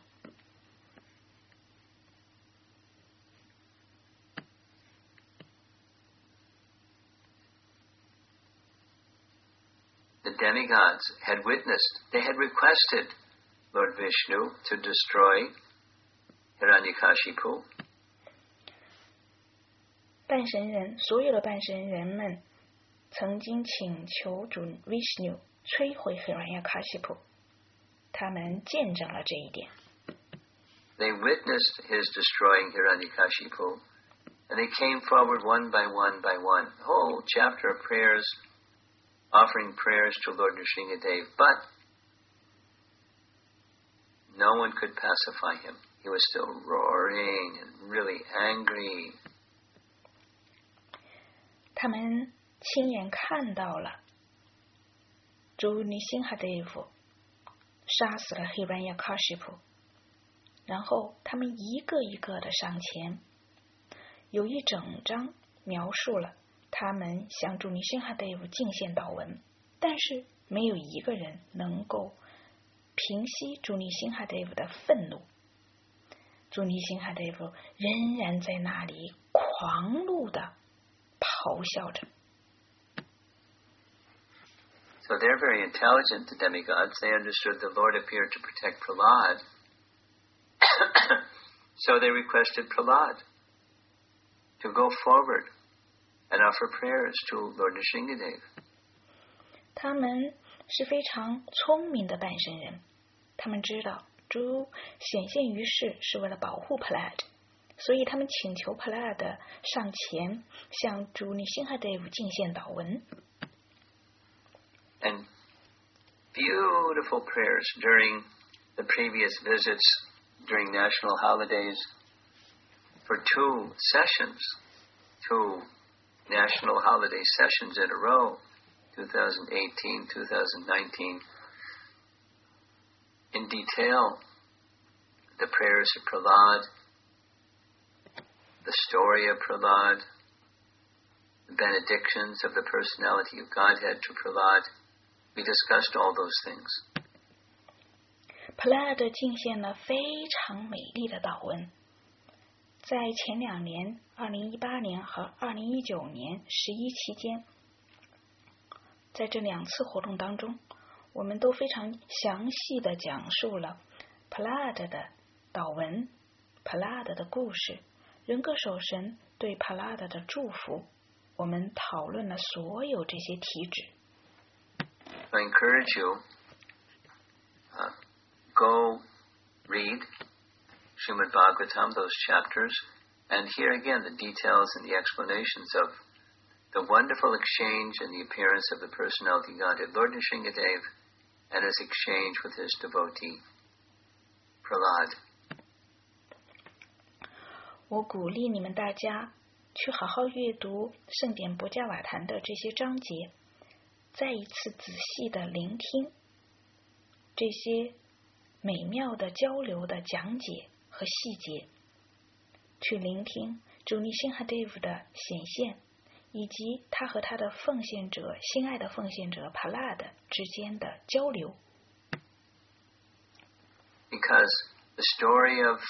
The demigods had witnessed, they had requested Lord Vishnu to destroy Hiranyakashipu. 半神人，所有的半神人们曾经请求主 Vishnu 摧毁 Hiranyakashipu， 他们见证了这一点。 They witnessed his destroying Hiranyakashipu, and they came forward one by one by one. A whole chapter of prayers, offering prayers to Lord Nrsingadev, but no one could pacify him. he was still roaring and really angry. 他们亲眼看到了朱尼辛哈德夫杀死了黑班亚卡什普，然后他们一个一个的上前，有一整章描述了他们向朱尼辛哈德夫敬献祷文，但是没有一个人能够平息朱尼辛哈德夫的愤怒。朱尼辛哈德夫仍然在那里狂怒的咆哮着。 So they're very intelligent, the demigods. They understood the Lord appeared to protect Prahlad. So they requested Prahlad to go forward and offer prayers to Lord Nrsingadev. 他们是非常聪明的半神人，他们知道主显现于世是为了保护 Prahlad， 所以他们请求 Prahlad 上前向主尼辛哈德夫敬献祷文。 And beautiful prayers during the previous visits, during national holidays, for 2 sessions, 2 national holiday sessions in a row, 2018, 2019, in detail, the prayers of Prahlad, the story of Prahlad, the benedictions of the personality of Godhead to Prahlad. We discussed all those things. Prahlad 敬献了非常美丽的祷文。在前2年，2018年和2019年11期间，在这2次活动当中，我们都非常详细的讲述了 Prahlad 的祷文、Prahlad 的故事、人格守神对 Prahlad 的祝福。我们讨论了所有这些题旨。 I encourage you, go read Srimad Bhagavatam, those chapters, and hear again the details and the explanations of the wonderful exchange and the appearance of the personality Godhead, Lord Nrsingadev, and his exchange with his devotee, Prahlad. 我鼓励你们大家去好好阅读圣典博伽瓦坛的这些章节，再一次仔细的聆听这些美妙的交流的讲解和细节，去聆听主尼辛哈德夫的显现，以及他和他的奉献者、心爱的奉献者Prahlad之间的交流。 Because the story of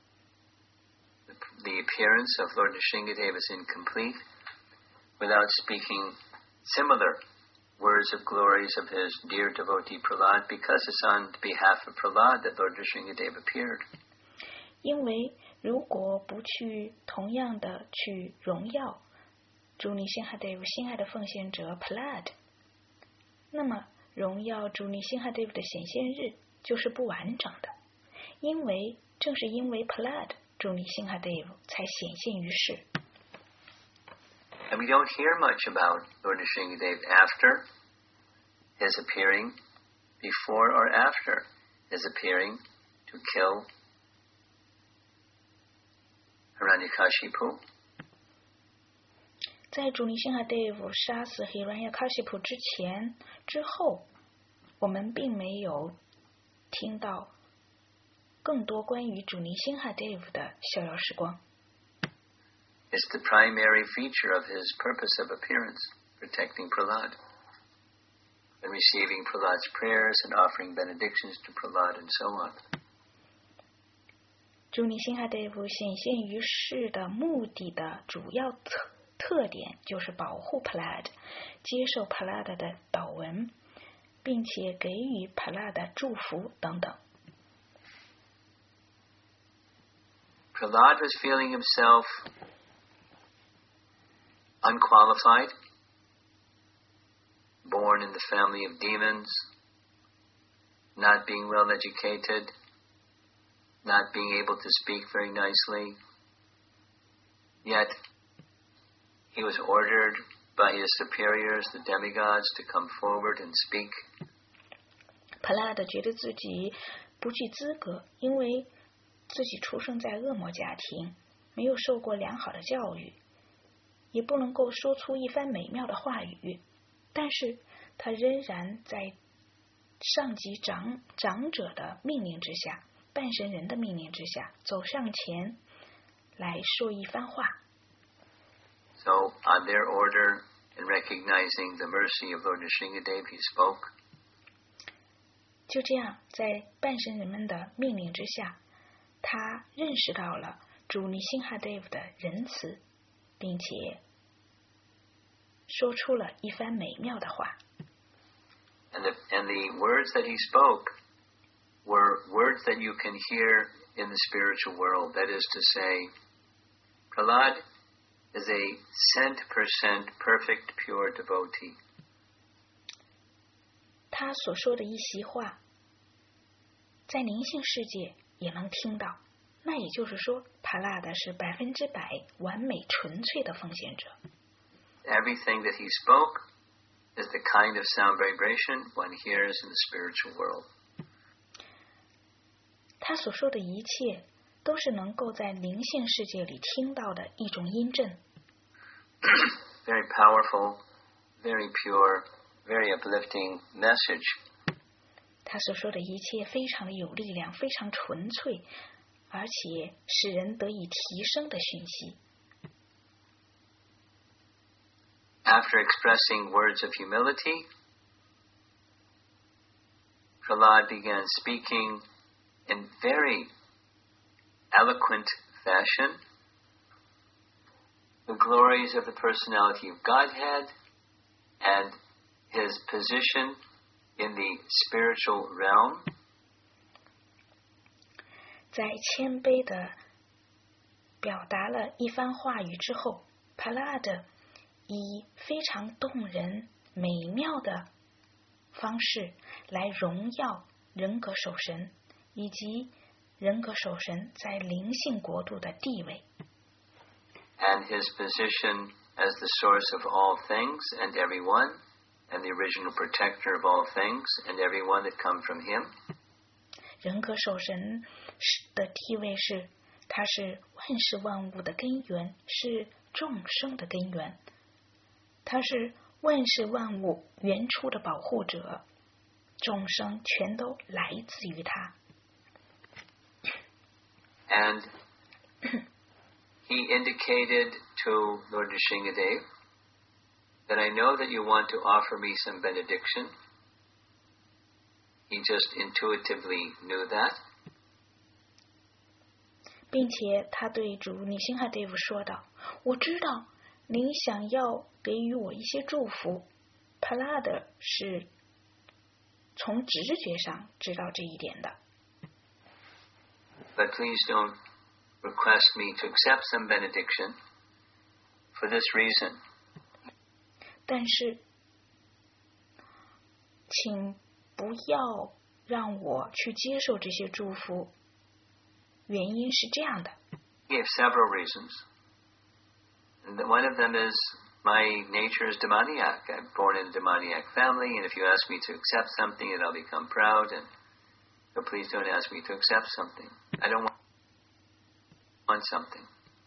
the appearance of Lord Nrsingadev is incomplete without speaking similar words of glories of his dear devotee Prahlad, because it's on behalf of Prahlad that Lord Nrsingadev appeared. 因为如果不去同样的去荣耀主尼辛哈德夫心爱的奉献者 Prahlad， 那么荣耀主尼辛哈德夫的显现日就是不完整的。正是因为 Prahlad， 主尼辛哈德夫才显现于世。 And we don't hear much about Lord Nrsingadev after his appearing, before or after his appearing to kill Hiranyakashipu. 在主尼辛哈德夫杀死黑兰亚卡西普之前、之后，我们并没有听到更多关于主尼辛哈德夫的逍遥时光。 It's the primary feature of his purpose of appearance, protecting Prahlad, and receiving Prahlad's prayers and offering benedictions to Prahlad and so on. 主尼辛哈德夫显现于世的目的的主要特点就是保护 Prahlad， 接受 Prahlad 的祷文，并且给予 Prahlad 祝福等等。 Prahlad was feeling himself unqualified, born in the family of demons, not being well educated, not being able to speak very nicely. Yet he was ordered by his superiors, the demigods, to come forward and speak. Prahlad 觉得自己不具资格，因为自己出生在恶魔家庭，没有受过良好的教育，也不能够说出一番美妙的话语，但是他仍然在上级长者的命令之下，半神人的命令之下，走上前来说一番话。 So, on their order, and recognizing the mercy of Lord Nrsingadev, he spoke. 就这样，在半神人们的命令之下，他认识到了主尼辛哈德夫的仁慈，并且说出了一番美妙的话。 And the words that he spoke were words that you can hear in the spiritual world. That is to say, Prahlad is a 100% perfect, pure devotee. 他所说的一席话，在灵性世界也能听到。那也就是说，帕拉达是100%完美纯粹的奉献者。 Everything that he spoke is the kind of sound vibration one hears in the spiritual world. 他所说的一切都是能够在灵性世界里听到的一种音震。 Very powerful, very pure, very uplifting message. 他所说的一切非常的有力量，非常纯粹，而且使人得以提升的讯息。 After expressing words of humility, Prahlad began speaking in very eloquent fashion the glories of the personality of Godhead and his position in the spiritual realm. 在谦卑的表达了一番话语之后，帕拉德以非常动人、美妙的方式来荣耀人格守神，以及人格守神在灵性国度的地位。 And his position as the source of all things and everyone, and the original protector of all things and everyone that come from him. 人格守神的地位是，他是万事万物的根源，是众生的根源，他是万事万物原初的保护者，众生全都来自于他。 And he indicated to Lord Nrsingadev that I know that you want to offer me some benediction. He just intuitively knew that. 并且他对主尼辛哈德夫说道：“我知道您想要给予我一些祝福。”帕拉德是从直觉上知道这一点的。 But please don't request me to accept some benediction for this reason. 但是，请不要让我去接受这些祝福。原因是这样的。 He gave several reasons. And one of them is my nature is demoniac. I'm born in a demoniac family, and if you ask me to accept something, then I'll become proud. And so please don't ask me to accept something. I don't want something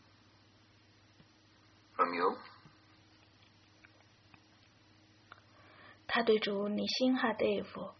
from you. 他对主尼辛哈德夫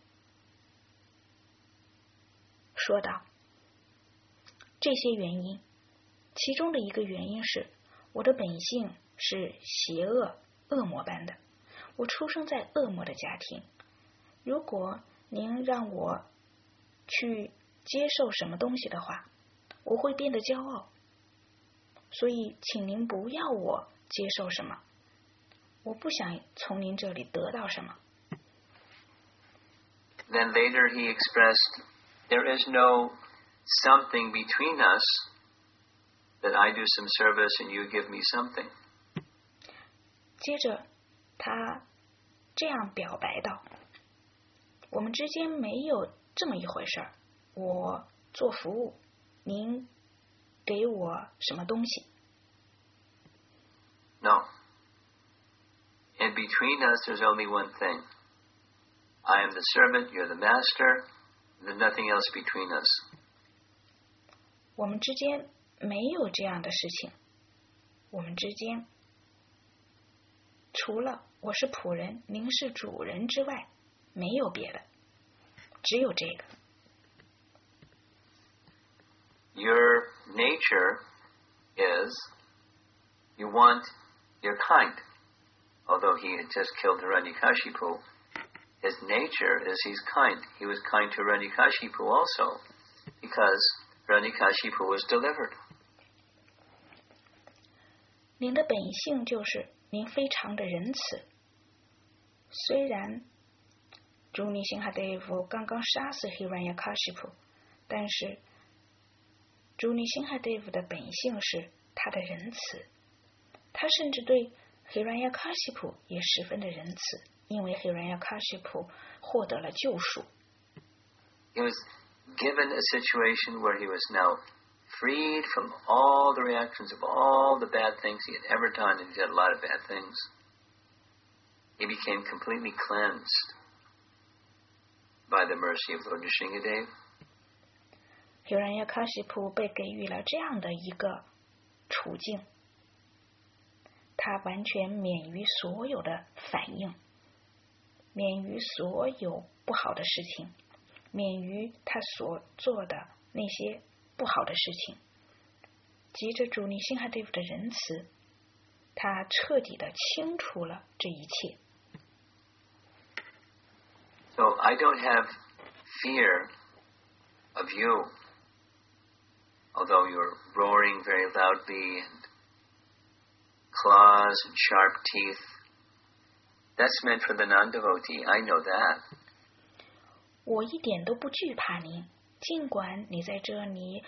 说道：“这些原因，其中的一个原因是我的本性是邪恶、恶魔般的。我出生在恶魔的家庭。如果您让我去接受什么东西的话，我会变得骄傲。所以，请您不要我接受什么。我不想从您这里得到什么。” Then later he expressed, there is no something between us that I do some service and you give me something. 接着，他这样表白道：“我们之间没有这么一回事儿。我做服务，您给我什么东西 No. And between us, there's only one thing. I am the servant, you're the master. There's nothing else between us. 我们之间没有这样的事情，我们之间除了我是仆人，您是主人之外，没有别的，只有这个。 Your nature is you want your kind. Although he had just killed Hiranyakashipu, his nature is he's kind. He was kind to Hiranyakashipu also, because Hiranyakashipu was delivered. 您的本性就是您非常的仁慈。虽然朱尼辛哈德夫刚刚杀死 Hiranyakashipu， 但是朱尼辛哈德夫的本性是他的仁慈，他甚至对 Hiranyakashipu 也十分的仁慈，因为 Hiranyakashipu 获得了救赎。 He was given a situation where he was now freed from all the reactions of all the bad things he had ever done, and he did a lot of bad things. He became completely cleansed by the mercy of Lord Nrsingadev. Hiranyakashipu 被给予了这样的一个处境，他完全免于所有的反应，免于所有不好的事情，免于他所做的那些不好的事情。藉着主尼辛哈德夫的仁慈，他彻底的清除了这一切。 So I don't have fear of you, although you're roaring very loudly and claws and sharp teeth. That's meant for the non-devotee. I know that. 我一点都不惧怕您，尽管您在这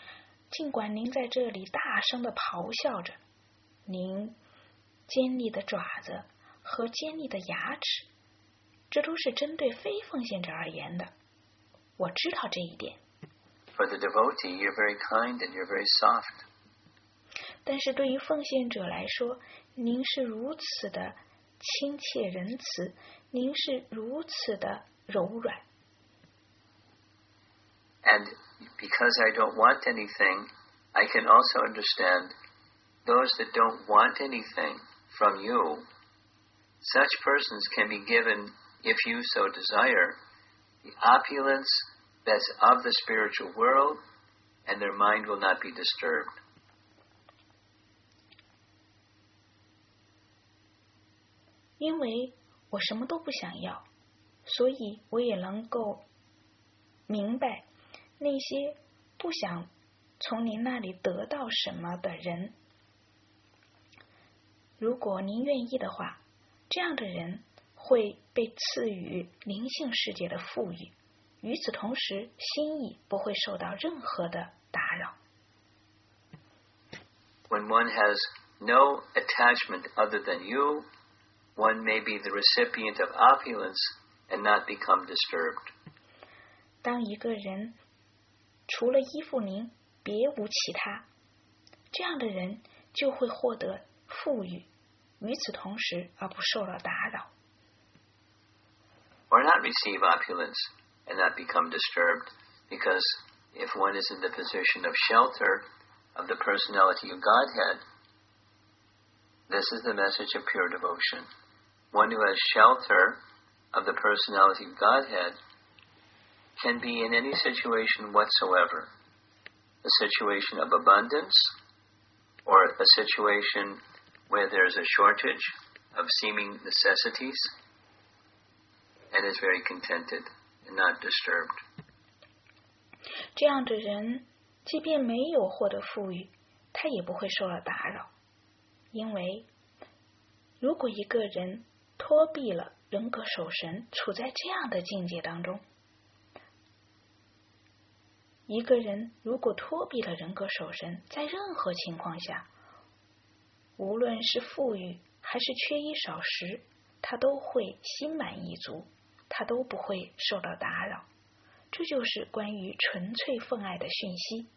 里大声的咆哮着，您尖利的爪子和尖利的牙齿，这都是针对非奉献者而言的。我知道这一点。 For the devotee, you're very kind and you're very soft. 但是对于奉献者来说，您是如此的亲切仁慈，您是如此的柔软。 And because I don't want anything, I can also understand those that don't want anything from you. Such persons can be given, if you so desire, the opulence that's of the spiritual world, and their mind will not be disturbed. 因为我什么都不想要，所以我也能够明白那些不想从您那里得到什么的人。如果您愿意的话，这样的人会被赐予灵性世界的富裕，与此同时心意不会受到任何的打扰。 When one has no attachment other than you, one may be the recipient of opulence and not become disturbed. 当一个人除了依附您，别无其他，这样的人就会获得富裕，与此同时而不受到打扰。 Or not receive opulence and not become disturbed, because if one is in the position of shelter of the personality of Godhead, this is the message of pure devotion. One who has shelter of the personality of Godhead can be in any situation whatsoever. A situation of abundance, or a situation where there's a shortage of seeming necessities, and is very contented and not disturbed. 这样的人即便没有获得富裕，他也不会受到打扰，因为如果一个人脱避了人格守神，处在这样的境界当中，一个人如果脱避了人格守神，在任何情况下，无论是富裕还是缺衣少食，他都会心满意足，他都不会受到打扰。这就是关于纯粹奉爱的讯息。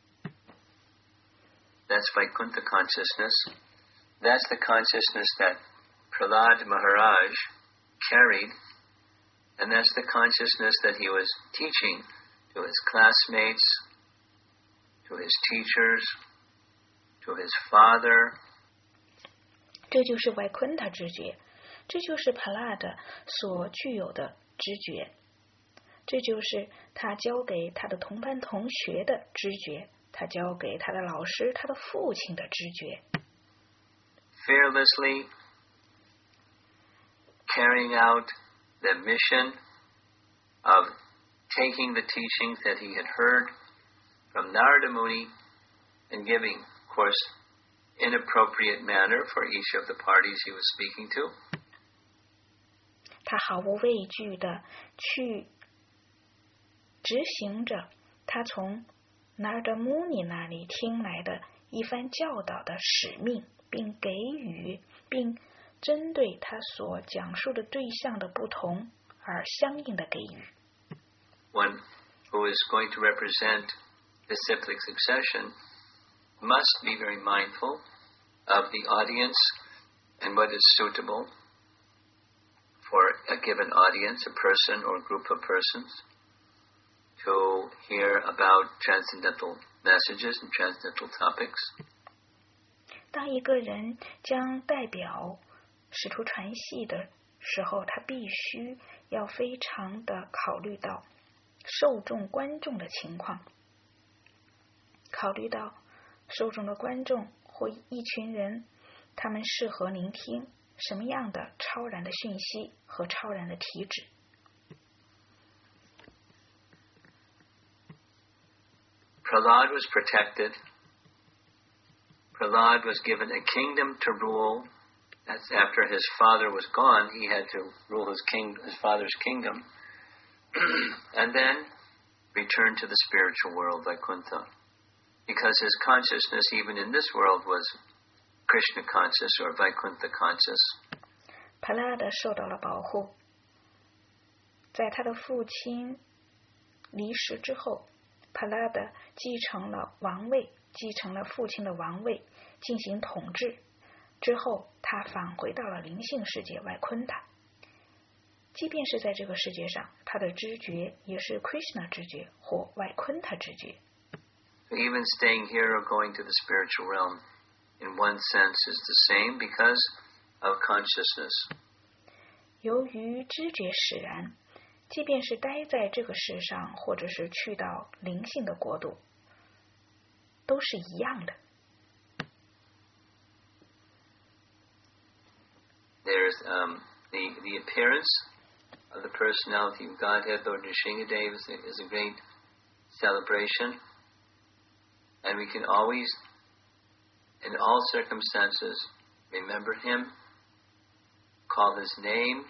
That's Vaikuntha consciousness. That's the consciousness that Prahlad Maharaj carried, and that's the consciousness that he was teaching to his classmates, to his teachers, to his father. 这就是外昆塔知觉，这就是帕拉的所具有的知觉，这就是他教给他的同班同学的知觉，他教给他的老师、他的父亲的知觉。 Fearlessly carrying out the mission of taking the teachings that he had heard from Narada Muni and giving, of course, inappropriate manner for each of the parties he was speaking to. 他毫无畏惧的去执行着他从 Narada Muni 那里听来的一番教导的使命，并给予，并针对他所讲述的对象的不同而相应的给予。 One who is going to represent disciplic succession must be very mindful of the audience and what is suitable for a given audience, a person or group of persons, to hear about transcendental messages and transcendental topics. 当一个人将代表使徒传系的时候，他必须要非常的考虑到受众观众的情况，考虑到受众的观众或一群人，他们适合聆听什么样的超然的讯息和超然的体旨。 Prahlad was protected. Prahlad was given a kingdom to rule. That's after his father was gone, he had to rule his father's kingdom, and then return to the spiritual world, Vaikuntha, because his consciousness, even in this world, was Krishna conscious or Vaikuntha conscious. 帕拉德受到了保护，在他的父亲离世之后，帕拉德继承了王位，继承了父亲的王位，进行统治。之后，他返回到了灵性世界外昆塔。即便是在这个世界上，他的知觉也是 Krishna 知觉或外昆塔知觉。 Even staying here or going to the spiritual realm, in one sense, is the same because of consciousness. 由于知觉使然，即便是待在这个世上，或者是去到灵性的国度，都是一样的。 There's the appearance of the personality of Godhead, Lord Nrsingadev, is a great celebration, and we can always, in all circumstances, remember him, call his name.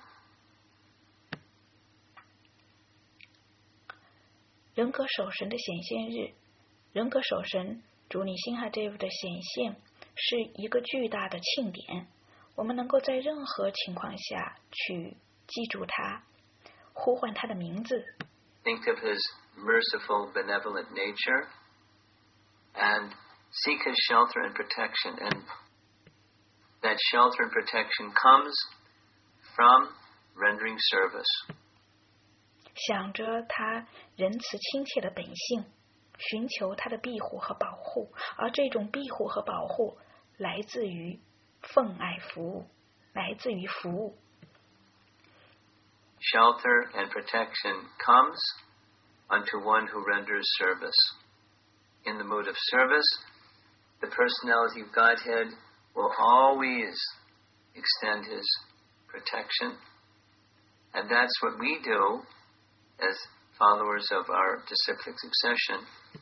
人格守神的显现日，人格守神主尼辛哈dev的显现是一个巨大的庆典。我们能够在任何情况下去记住他，呼唤他的名字。 Think of his merciful, benevolent nature, and seek his shelter and protection. And that shelter and protection comes from rendering service. 想着他仁慈亲切的本性，寻求他的庇护和保护，而这种庇护和保护来自于奉爱服务，来自于服务。 Shelter and protection comes unto one who renders service. In the mood of service, the personality of Godhead will always extend his protection, and that's what we do as followers of our disciplic succession.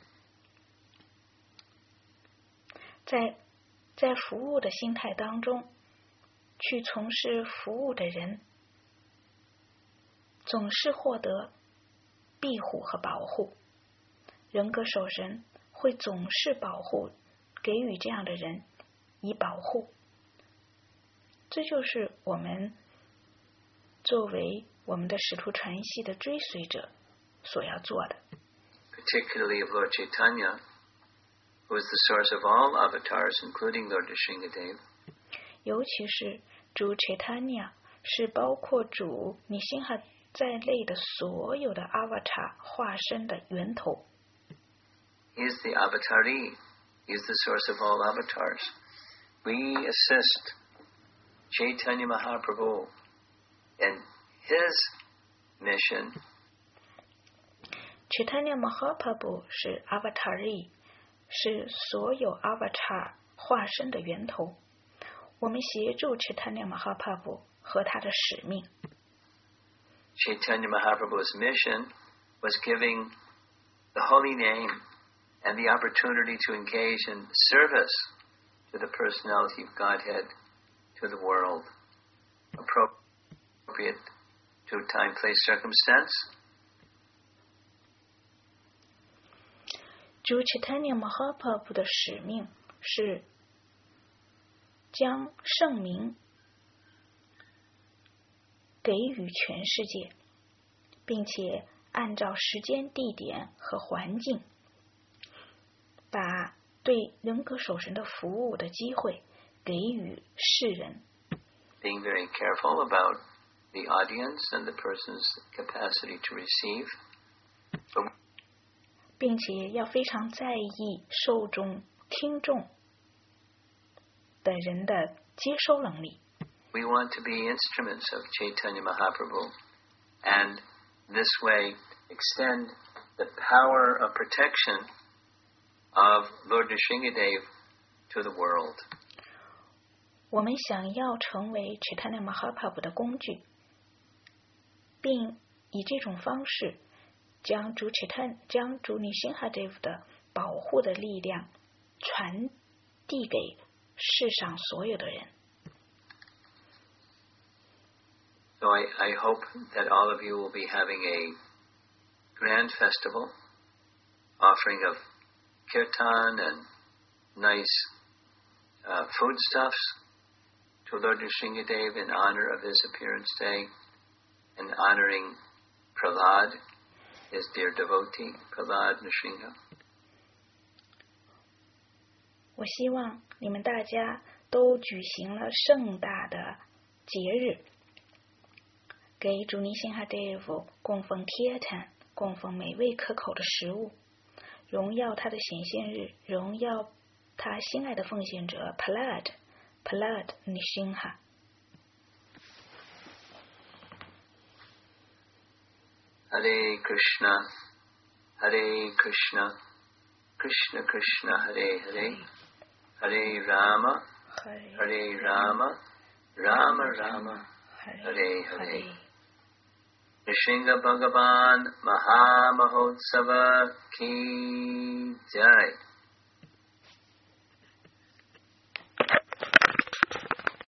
在服务的心态当中，去从事服务的人，总是获得庇护和保护。人格守神会总是保护，给予这样的人以保护。这就是我们作为我们的使徒传系的追随者所要做的。 Particularly of Lord Chaitanya, who is the source of all avatars, including Lord Nrsingadev. 尤其是主 Chaitanya 是包括主尼辛哈在内的所有的 avatar 化身的源头。 He is the avatari. He is the source of all avatars. We assist Chaitanya Mahaprabhu in his mission. Chaitanya Mahaprabhu 是 avatari， 是所有 avatar 化身的源头。我们协助 Chaitanya Mahaprabhu 和他的使命。 Chaitanya Mahaprabhu's mission was giving the holy name and the opportunity to engage in service to the personality of Godhead, to the world, appropriate to time, place, circumstance. 主 Chaitanya Mahaprabhu 的使命是将圣名给予全世界，并且按照时间、地点和环境，把对人格守神的服务的机会给予世人。 Being very careful about the audience and the person's capacity to receive. 并且要非常在意受众、听众的人的接收能力。 We want to be instruments of Chaitanya Mahaprabhu, and this way extend the power of protection of Lord Nrsingadev to the world. 我们想要成为 Chaitanya Mahaprabhu 的工具，并以这种方式将主 Nrsingadev 的保护的力量传递给世上所有的人。 So I hope that all of you will be having a grand festival, offering of kirtan and nice foodstuffs to Lord Nrsingadev in honor of his appearance day, and honoring Prahlad, his dear devotee, Prahlad Nrsinga. 我希望你们大家都举行了盛大的节日，给主Nrsingadev供奉kirtan，供奉美味可口的食物，荣耀他的显现日，荣耀他心爱的奉献者 Prahlad Nrsinga。 Hare Krishna, Hare Krishna, Krishna Krishna, Hare Hare, Hare Rama, Hare Rama, Rama Rama, Hare Hare. Nrsinga Bhagavan Maha Mahotsava Ki Jai.